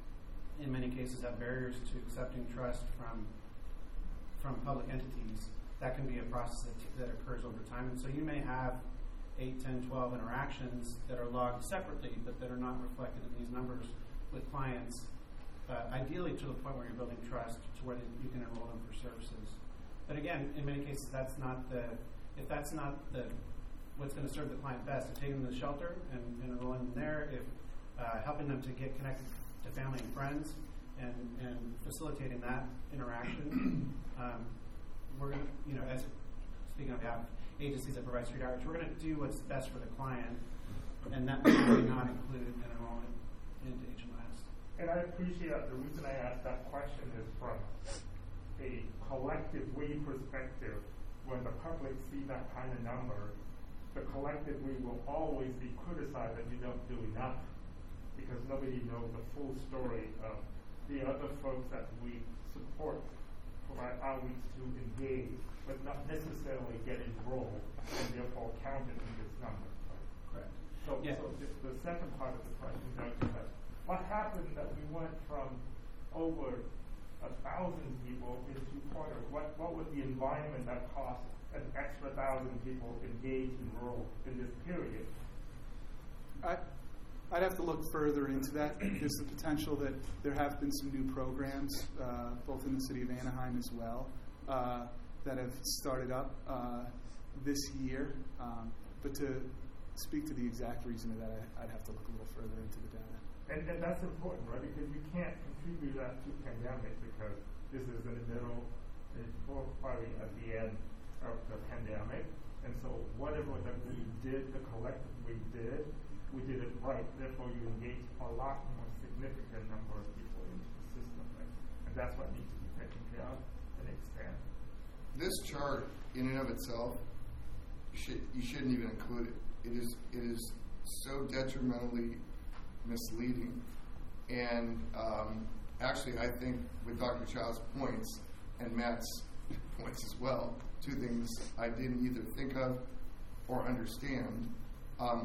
in many cases have barriers to accepting trust from from public entities, that can be a process that, t- that occurs over time. And so you may have eight, ten, twelve interactions that are logged separately, but that are not reflected in these numbers with clients, uh, ideally to the point where you're building trust to where you can enroll them for services. But again, in many cases, that's not the, if that's not the, what's going to serve the client best, if taking them to the shelter and, and enrolling them there, if uh, helping them to get connected to family and friends and, and facilitating that interaction, um, we're going to, you know, as speaking on behalf of agencies that provide street outreach, we're going to do what's best for the client, and that may not include an enrollment into H M S. And I appreciate that. The reason I asked that question is from a collective we perspective. When the public see that kind of number, the collective we will always be criticized that you don't do enough, because nobody knows the full story of the other folks that we support, provide outreach to engage, but not necessarily get enrolled and therefore counted in this number. Correct. So, yeah. so the, the second part of the question, Doug, is that what happened that we went from over a thousand people into Pointer? What what was the environment that caused an extra thousand people engaged and enrolled in this period? I, I'd have to look further into that. There's the potential that there have been some new programs, uh, both in the city of Anaheim as well, uh, that have started up uh, this year. Um, but to speak to the exact reason of that, I, I'd have to look a little further into the data. And, and that's important, right? Because you can't contribute that to pandemic, because this is in the middle, it's probably at the end of the pandemic. And so whatever that we did, the collective we did, we did it right. Therefore, you engage a lot more significant number of people into the system, right? And that's what needs to be taken care of and expanded. This chart, in and of itself, you, should, you shouldn't even include it. It is it is so detrimentally misleading. And um, actually, I think with Doctor Child's points and Matt's points as well, two things I didn't either think of or understand. Um,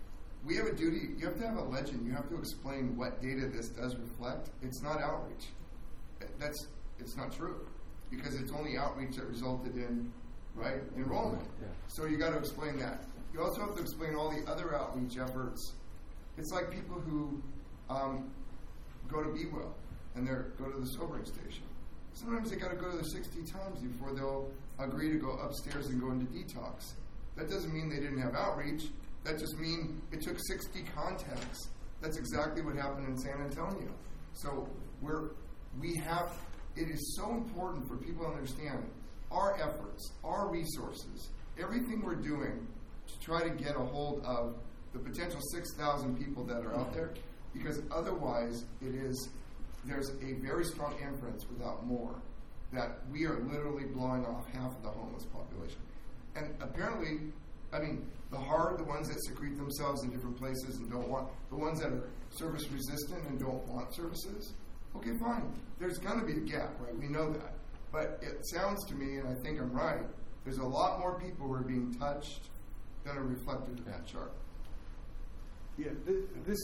we have a duty. You have to have a legend. You have to explain what data this does reflect. It's not outreach. That's it's not true, because it's only outreach that resulted in right enrollment. Yeah. So you got to explain that. You also have to explain all the other outreach efforts. It's like people who um, go to Be Well and they go to the sobering station. Sometimes they got to go there sixty times before they'll agree to go upstairs and go into detox. That doesn't mean they didn't have outreach. That just means it took sixty contacts. That's exactly what happened in San Antonio. So we're we have. It is so important for people to understand our efforts, our resources, everything we're doing to try to get a hold of the potential six thousand people that are out there, because otherwise it is, there's a very strong inference without more that we are literally blowing off half of the homeless population. And apparently, I mean, the hard, the ones that secrete themselves in different places and don't want, the ones that are service resistant and don't want services, okay, fine. There's going to be a gap, right? We know that. But it sounds to me, and I think I'm right, there's a lot more people who are being touched than are reflected in that chart. Yeah, th- this,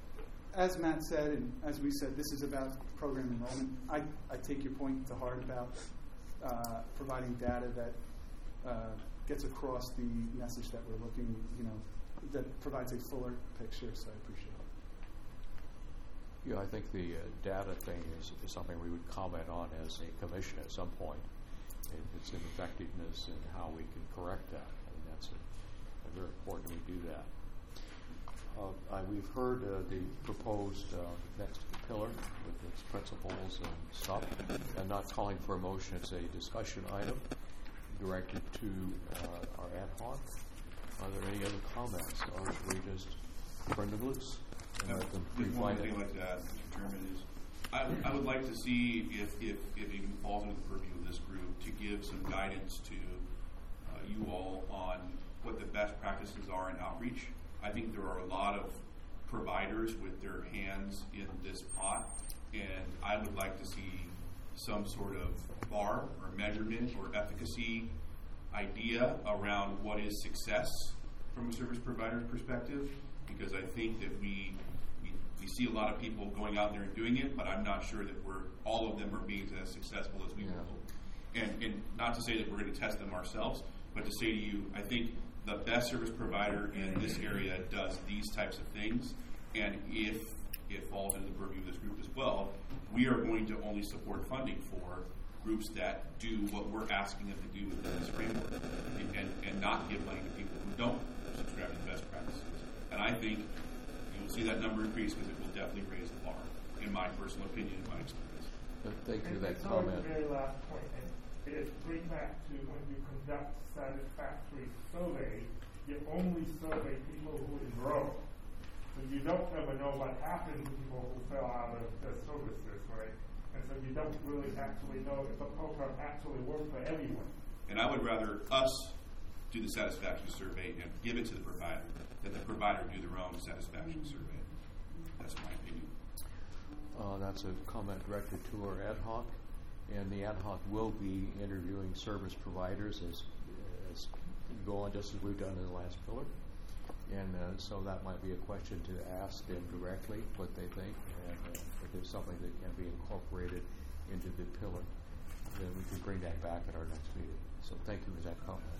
as Matt said, and as we said, this is about program enrollment. I, I take your point to heart about uh, providing data that uh, gets across the message that we're looking, you know, that provides a fuller picture, so I appreciate it. Yeah, I think the uh, data thing is, is something we would comment on as a commission at some point. Its ineffectiveness and how we can correct that. I mean, that's a, a very important we do that. Uh, I, we've heard uh, the proposed uh, next pillar with its principles and stuff, and not calling for a motion. It's a discussion item. directed to uh, our ad hoc. Are there any other comments, or should we just burn them loose and Uh, let them Just one refine thing I'd it? like to add, Mister Chairman, is I, would- I would like to see if, if, if it falls into the purview of this group to give some guidance to uh, you all on what the best practices are in outreach. I think there are a lot of providers with their hands in this pot, and I would like to see some sort of bar or measurement or efficacy idea around what is success from a service provider's perspective, because I think that we, we we see a lot of people going out there and doing it, but I'm not sure that we're all of them are being as successful as we Yeah. will. And and not to say that we're going to test them ourselves, but to say to you, I think the best service provider in this area does these types of things, and if it falls into the purview of this group as well, we are going to only support funding for groups that do what we're asking them to do within this framework, and, and, and not give money to people who don't subscribe to the best practices. And I think you'll see that number increase because it will definitely raise the bar, in my personal opinion, in my experience. Uh, Thank you for that So comment. the very last point, and it is bring back to when you conduct satisfactory survey, you only survey people who enroll. So you don't ever know what happened to people who fell out of the services, right? And so you don't really actually know if the program actually worked for everyone. And I would rather us do the satisfaction survey and give it to the provider than the provider do their own satisfaction survey. That's my opinion. Uh, that's a comment directed to our ad hoc, and the ad hoc will be interviewing service providers as, as go on, just as we've done in the last pillar. And uh, so that might be a question to ask them directly what they think, and uh, if there's something that can be incorporated into the pillar, then we can bring that back at our next meeting. So thank you for that comment.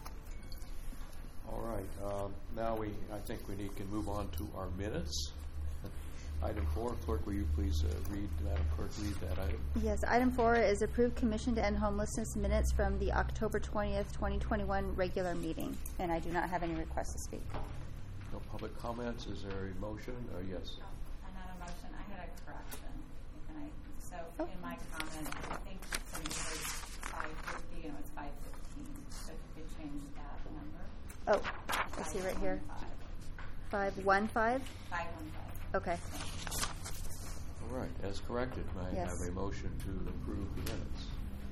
All right, um, now we, I think we need can move on to our minutes. Item four, clerk, will you please uh, read, Madam Clerk, read that item? Yes, item four is approved Commission to End Homelessness minutes from the October twentieth, twenty twenty-one regular meeting, and I do not have any requests to speak. No public comments. Is there a motion? Uh, yes. Oh, I'm not a motion. I had a correction. Can I? So Oh. in my comment, I think somebody said five fifty. You know, it's five fifteen. So if you could change that number. Oh, I see right here. Five one five? Five one five. Okay. All right, as corrected, may I Yes. have a motion to approve the minutes?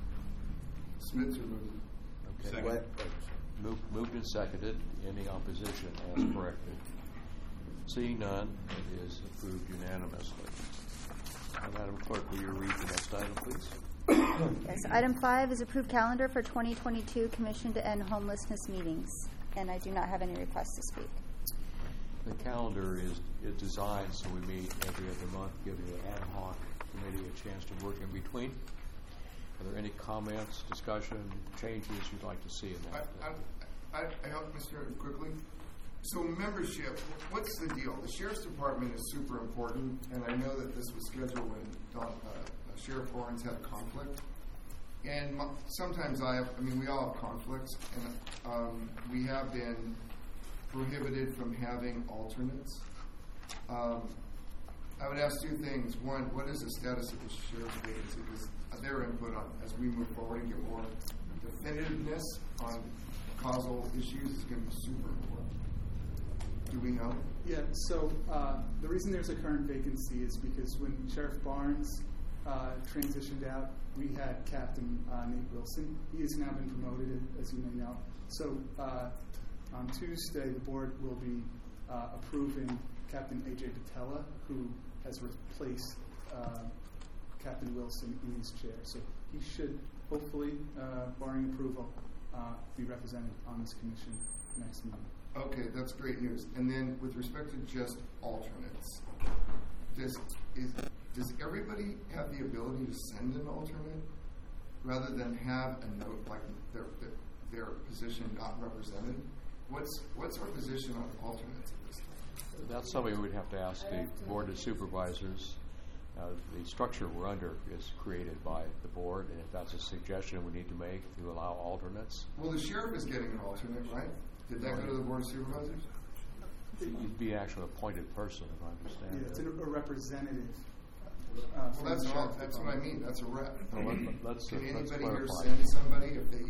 Smith to move. Okay. Second. What- Moved, moved and seconded. Any opposition as corrected? Seeing none, it is approved unanimously. Uh, Madam Clerk, will you read the next item, please? Yes, item five is approved calendar for twenty twenty-two Commission to End Homelessness meetings, and I do not have any requests to speak. The calendar is, is designed so we meet every other month, giving the ad hoc committee a chance to work in between. Are there any comments, discussion, changes you'd like to see in that? I, I, I, I help Mister quickly. So membership, what's the deal? The Sheriff's Department is super important, and I know that this was scheduled when Don, uh, Sheriff Lawrence had a conflict. And my, sometimes I have, I mean, we all have conflicts, and um, we have been prohibited from having alternates. Um, I would ask two things. One, what is the status of the sheriff's vacancy? Because their input on as we move forward and get more definitiveness on causal issues is going to be super important. Do we know? Yeah, so uh, the reason there's a current vacancy is because when Sheriff Barnes uh, transitioned out, we had Captain uh, Nate Wilson. He has now been promoted, as you may know. So uh, on Tuesday, the board will be uh, approving Captain A J Patella, who has replaced uh, Captain Wilson in his chair. So he should hopefully, uh, barring approval, uh, be represented on this commission next month. Okay, that's great news. And then with respect to just alternates, does is does everybody have the ability to send an alternate rather than have a note like their their, their position not represented? What's what's our position on alternates at this time? That's something we'd have to ask the Board of Supervisors. Uh, the structure we're under is created by the board, and if that's a suggestion we need to make to allow alternates. Well, the sheriff is getting an alternate, right? Did that go to the Board of Supervisors? You'd be actually appointed person, if I understand. Yeah, it's a, a representative. Uh, Well, from that's the all, sheriff's that's what I department. mean. That's a rep. Well, let- let's, uh, Can let's anybody here clarify. send somebody if they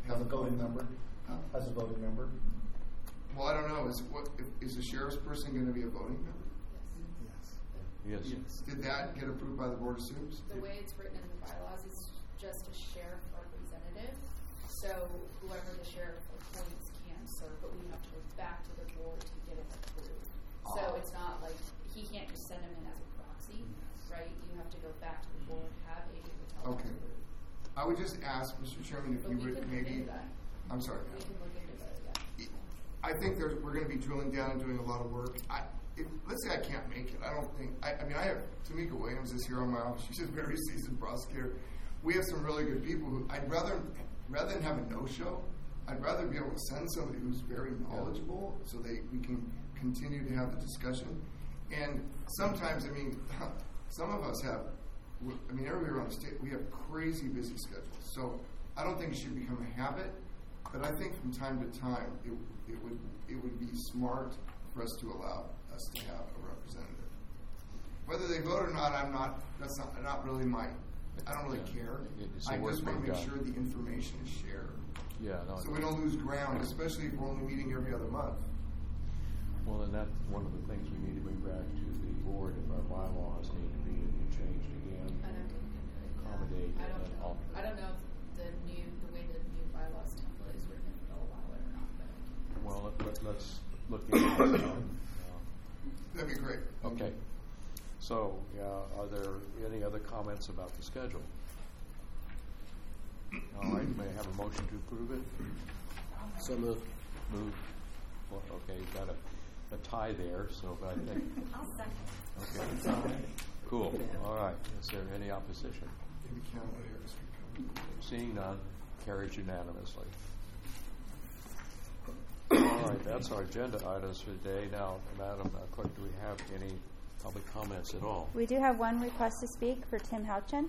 have a voting member? Uh, as a voting member? Well, I don't know. Is what if, is the sheriff's person going to be a voting member? Yes. Yes. Did that get approved by the Board of Supervisors? The way it's written in the bylaws is just a sheriff representative. So whoever the sheriff appoints can serve, but we have to go back to the board to get it approved. Oh. So it's not like he can't just send him in as a proxy, right? You have to go back to the board, have A J Patel Okay. approved. I would just ask, Mister Chairman, if But you we would can look maybe. into that. I'm sorry. We can look into that, yeah. I think there's, we're going to be drilling down and doing a lot of work. I, if, let's say I can't make it. I don't think. I, I mean, I have Tamika Williams is here on my office. She's a very seasoned prosecutor. We have some really good people who I'd rather rather than have a no-show. I'd rather be able to send somebody who's very knowledgeable so they we can continue to have the discussion. And sometimes, I mean, some of us have. I mean, everywhere around the state, we have crazy busy schedules. So I don't think it should become a habit. But I think from time to time, it, it would it would be smart for us to allow us to have a representative. Whether they vote or not, I'm not. That's not not really my. I don't really care. It's I the work just want to being make done. sure the information is shared, Yeah, no. so we don't lose ground, especially if we're only meeting every other month. Well, and that's one of the things we need to bring back to the board if our bylaws need to be changed again. And I can accommodate I don't and know. alter. I don't know if the new, the way the new bylaws template is written, if it'll allow it or not. But I can Well, let, let, let's look into it. That'd be great. Okay. So, uh, are there any other comments about the schedule? All right, may I have a motion to approve it? So moved. Move. Well, okay, you've got a, a tie there, so but I think. I'll second. Okay. Cool. All right. Is there any opposition? Maybe Kamala Harris could come. Seeing none, carries unanimously. All right, that's our agenda items for today. Now, Madam Clerk, do we have any public comments at all? We do have one request to speak for Tim Houchin.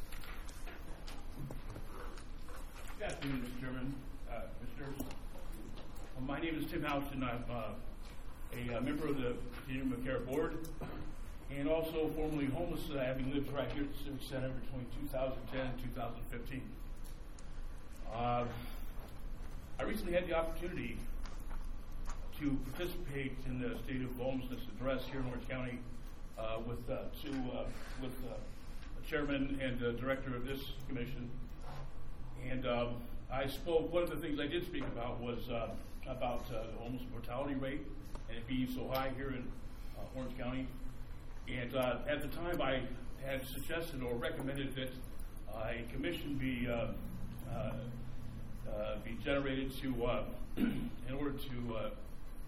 Good afternoon, Mister Chairman, uh, Commissioners. Uh, my name is Tim Houchin. I'm uh, a, a member of the Continuum of Care Board and also formerly homeless, uh, having lived right here at the Civic Center between two thousand ten and two thousand fifteen. Uh, I recently had the opportunity to participate in the State of Homelessness Address here in Orange County uh, with uh, two, uh, with uh, the chairman and the director of this commission. And um, I spoke, one of the things I did speak about was uh, about uh, the homeless mortality rate and it being so high here in uh, Orange County. And uh, at the time I had suggested or recommended that uh, a commission be uh, uh, uh, be generated to, uh, in order to uh,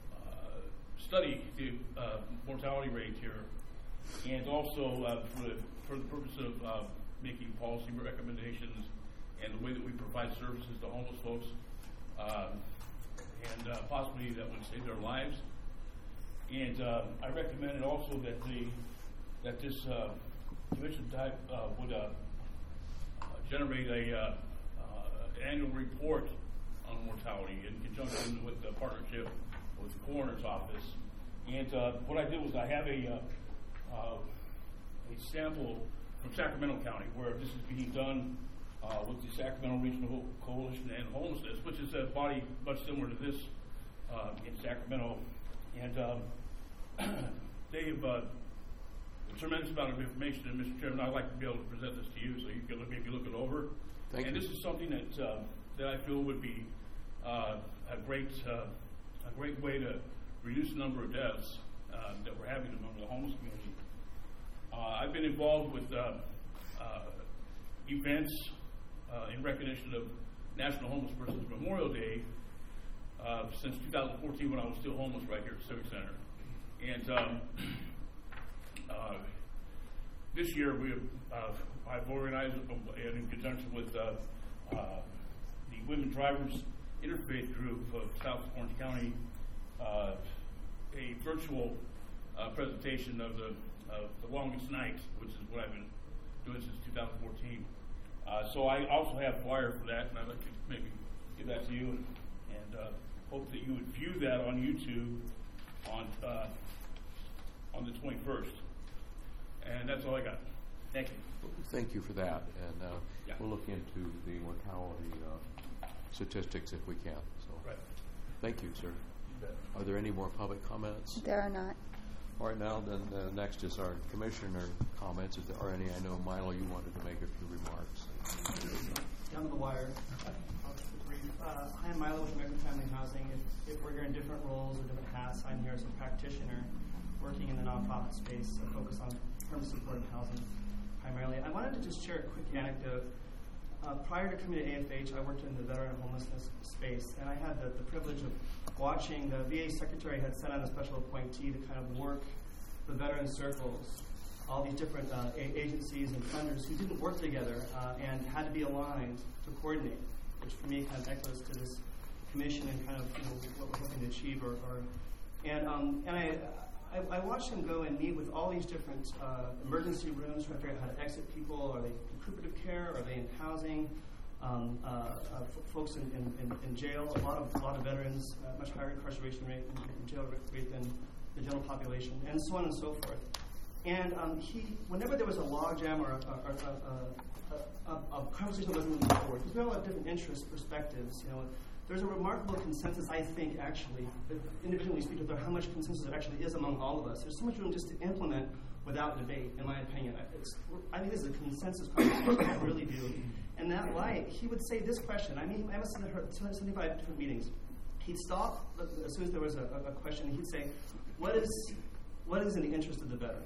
study the uh, mortality rate here, and also uh, for, the, for the purpose of uh, making policy recommendations and the way that we provide services to homeless folks, uh, and uh, possibly that would save their lives. And uh, I recommended also that the that this uh, commission type uh, would uh, uh, generate a uh, uh, annual report on mortality in conjunction with the partnership with the coroner's office. And uh, what I did was I have a uh, uh, a sample from Sacramento County where this is being done uh, with the Sacramento Regional Coalition and Homelessness, which is a body much similar to this uh, in Sacramento. And um, they have uh, a tremendous amount of information. And Mister Chairman, I'd like to be able to present this to you so you can look, maybe look it over. Thank and you. this is something that uh, that I feel would be uh, a great uh, a great way to reduce the number of deaths uh, that we're having among the homeless community. Uh, I've been involved with uh, uh, events uh, in recognition of National Homeless Persons Memorial Day uh, since two thousand fourteen when I was still homeless right here at Civic Center. And um, uh, this year we have, uh, I've organized, uh, in conjunction with uh, uh, the Women Drivers Interfaith Group of South Orange County, uh, a virtual uh, presentation of the, uh, the Longest Night, which is what I've been doing since two thousand fourteen. Uh, so I also have a flyer for that, and I'd like to maybe give that to you, and, and uh, hope that you would view that on YouTube on uh, on the twenty-first. And that's all I got. Thank you. Thank you for that, and uh, Yeah. we'll look into the mortality uh, statistics if we can. So, Right. Thank you, sir. Are there any more public comments? There are not. All right, now then, uh, next is our commissioner comments. If there are any, I know Milo, you wanted to make a few remarks. Down to the wire. Uh, hi, I'm Milo with American Family Housing. If, if we're here in different roles or different hats, I'm here as a practitioner working in the nonprofit space, so focus on permanent supported housing primarily. I wanted to just share a quick anecdote. Uh, prior to coming to A F H, I worked in the veteran homelessness space, and I had the, the privilege of watching the V A secretary had sent out a special appointee to kind of work the veteran circles, all these different uh, a- agencies and funders who didn't work together uh, and had to be aligned to coordinate, which for me kind of echoes to this commission and kind of you know what we're hoping to achieve. Or, or and um, and I, I I watched him go and meet with all these different uh, emergency rooms, trying to figure out how to exit people. Are they in recuperative care? Are they in housing? Um, uh, uh, f- folks in, in, in, in jail. A lot of a lot of veterans, uh, much higher incarceration rate in, in jail rate than the general population, and so on and so forth. And um, he, whenever there was a logjam or a, a, a, a, a, a conversation that wasn't moving forward, because we all have different interests, perspectives, you know, there's a remarkable consensus, I think, actually, that individually speak to how much consensus there actually is among all of us. There's so much room just to implement without debate, in my opinion. It's, I think this is a consensus conversation, I really do. In that light, he would say this question. I mean, I must have heard seventy-five different meetings. He'd stop as soon as there was a, a question. He'd say, "What is, what is in the interest of the veteran?"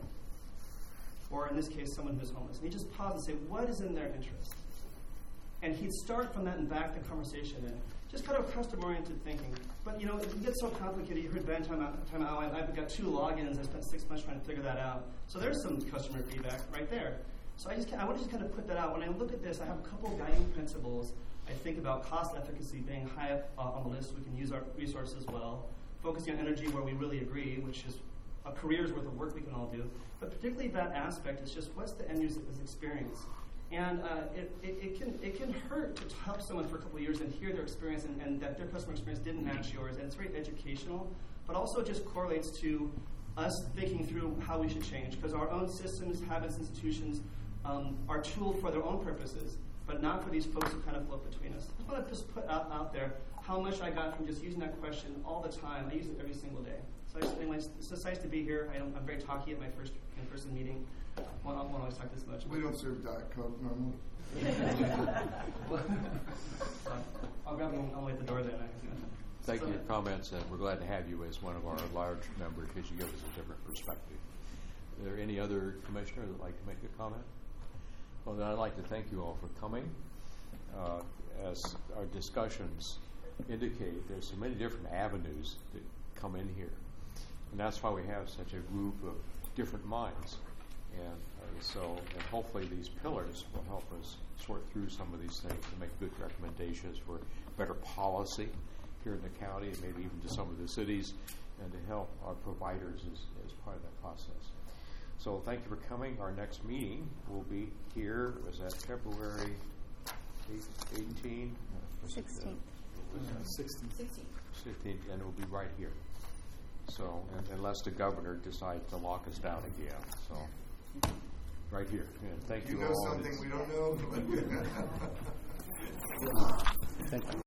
Or in this case, someone who's homeless. And he'd just pause and say, "What is in their interest?" And he'd start from that and back the conversation in. Just kind of customer-oriented thinking. But, you know, it gets so complicated. You heard Ben time out, time out. I've, I've got two logins. I spent six months trying to figure that out. So there's some customer feedback right there. So I just I want to just kind of put that out. When I look at this, I have a couple of guiding principles. I think about cost efficacy being high up uh, on the list. We can use our resources well. Focusing on energy where we really agree, which is a career's worth of work we can all do. But particularly that aspect is just what's the end user's experience. And uh, it, it, it can it can hurt to help someone for a couple of years and hear their experience and, and that their customer experience didn't match yours. And it's very educational, but also just correlates to us thinking through how we should change. Because our own systems, habits, institutions um, are tool for their own purposes, but not for these folks who kind of float between us. I just want to just put out, out there how much I got from just using that question all the time. I use it every single day. So I just, anyways, it's just nice to be here. I don't, I'm very talky at my first in-person meeting. I won't, I won't always talk this much. We don't serve Diet Coke normally. I'll grab them on the way at the door then. Thank so, you for your comments, and we're glad to have you as one of our large members because you give us a different perspective. Are there any other commissioner that would like to make a comment? Well, then I'd like to thank you all for coming. Uh, as our discussions indicate, there's so many different avenues that come in here. And that's why we have such a group of different minds. And uh, so, and hopefully these pillars will help us sort through some of these things and make good recommendations for better policy here in the county and maybe even to some of the cities and to help our providers as, as part of that process. So thank you for coming. Our next meeting will be here. Was that February eighteenth? sixteenth. sixteenth. sixteenth. And it will be right here. So, and, unless the governor decides to lock us down again. So, right here. And thank you, You know all. something we don't know. Thank you.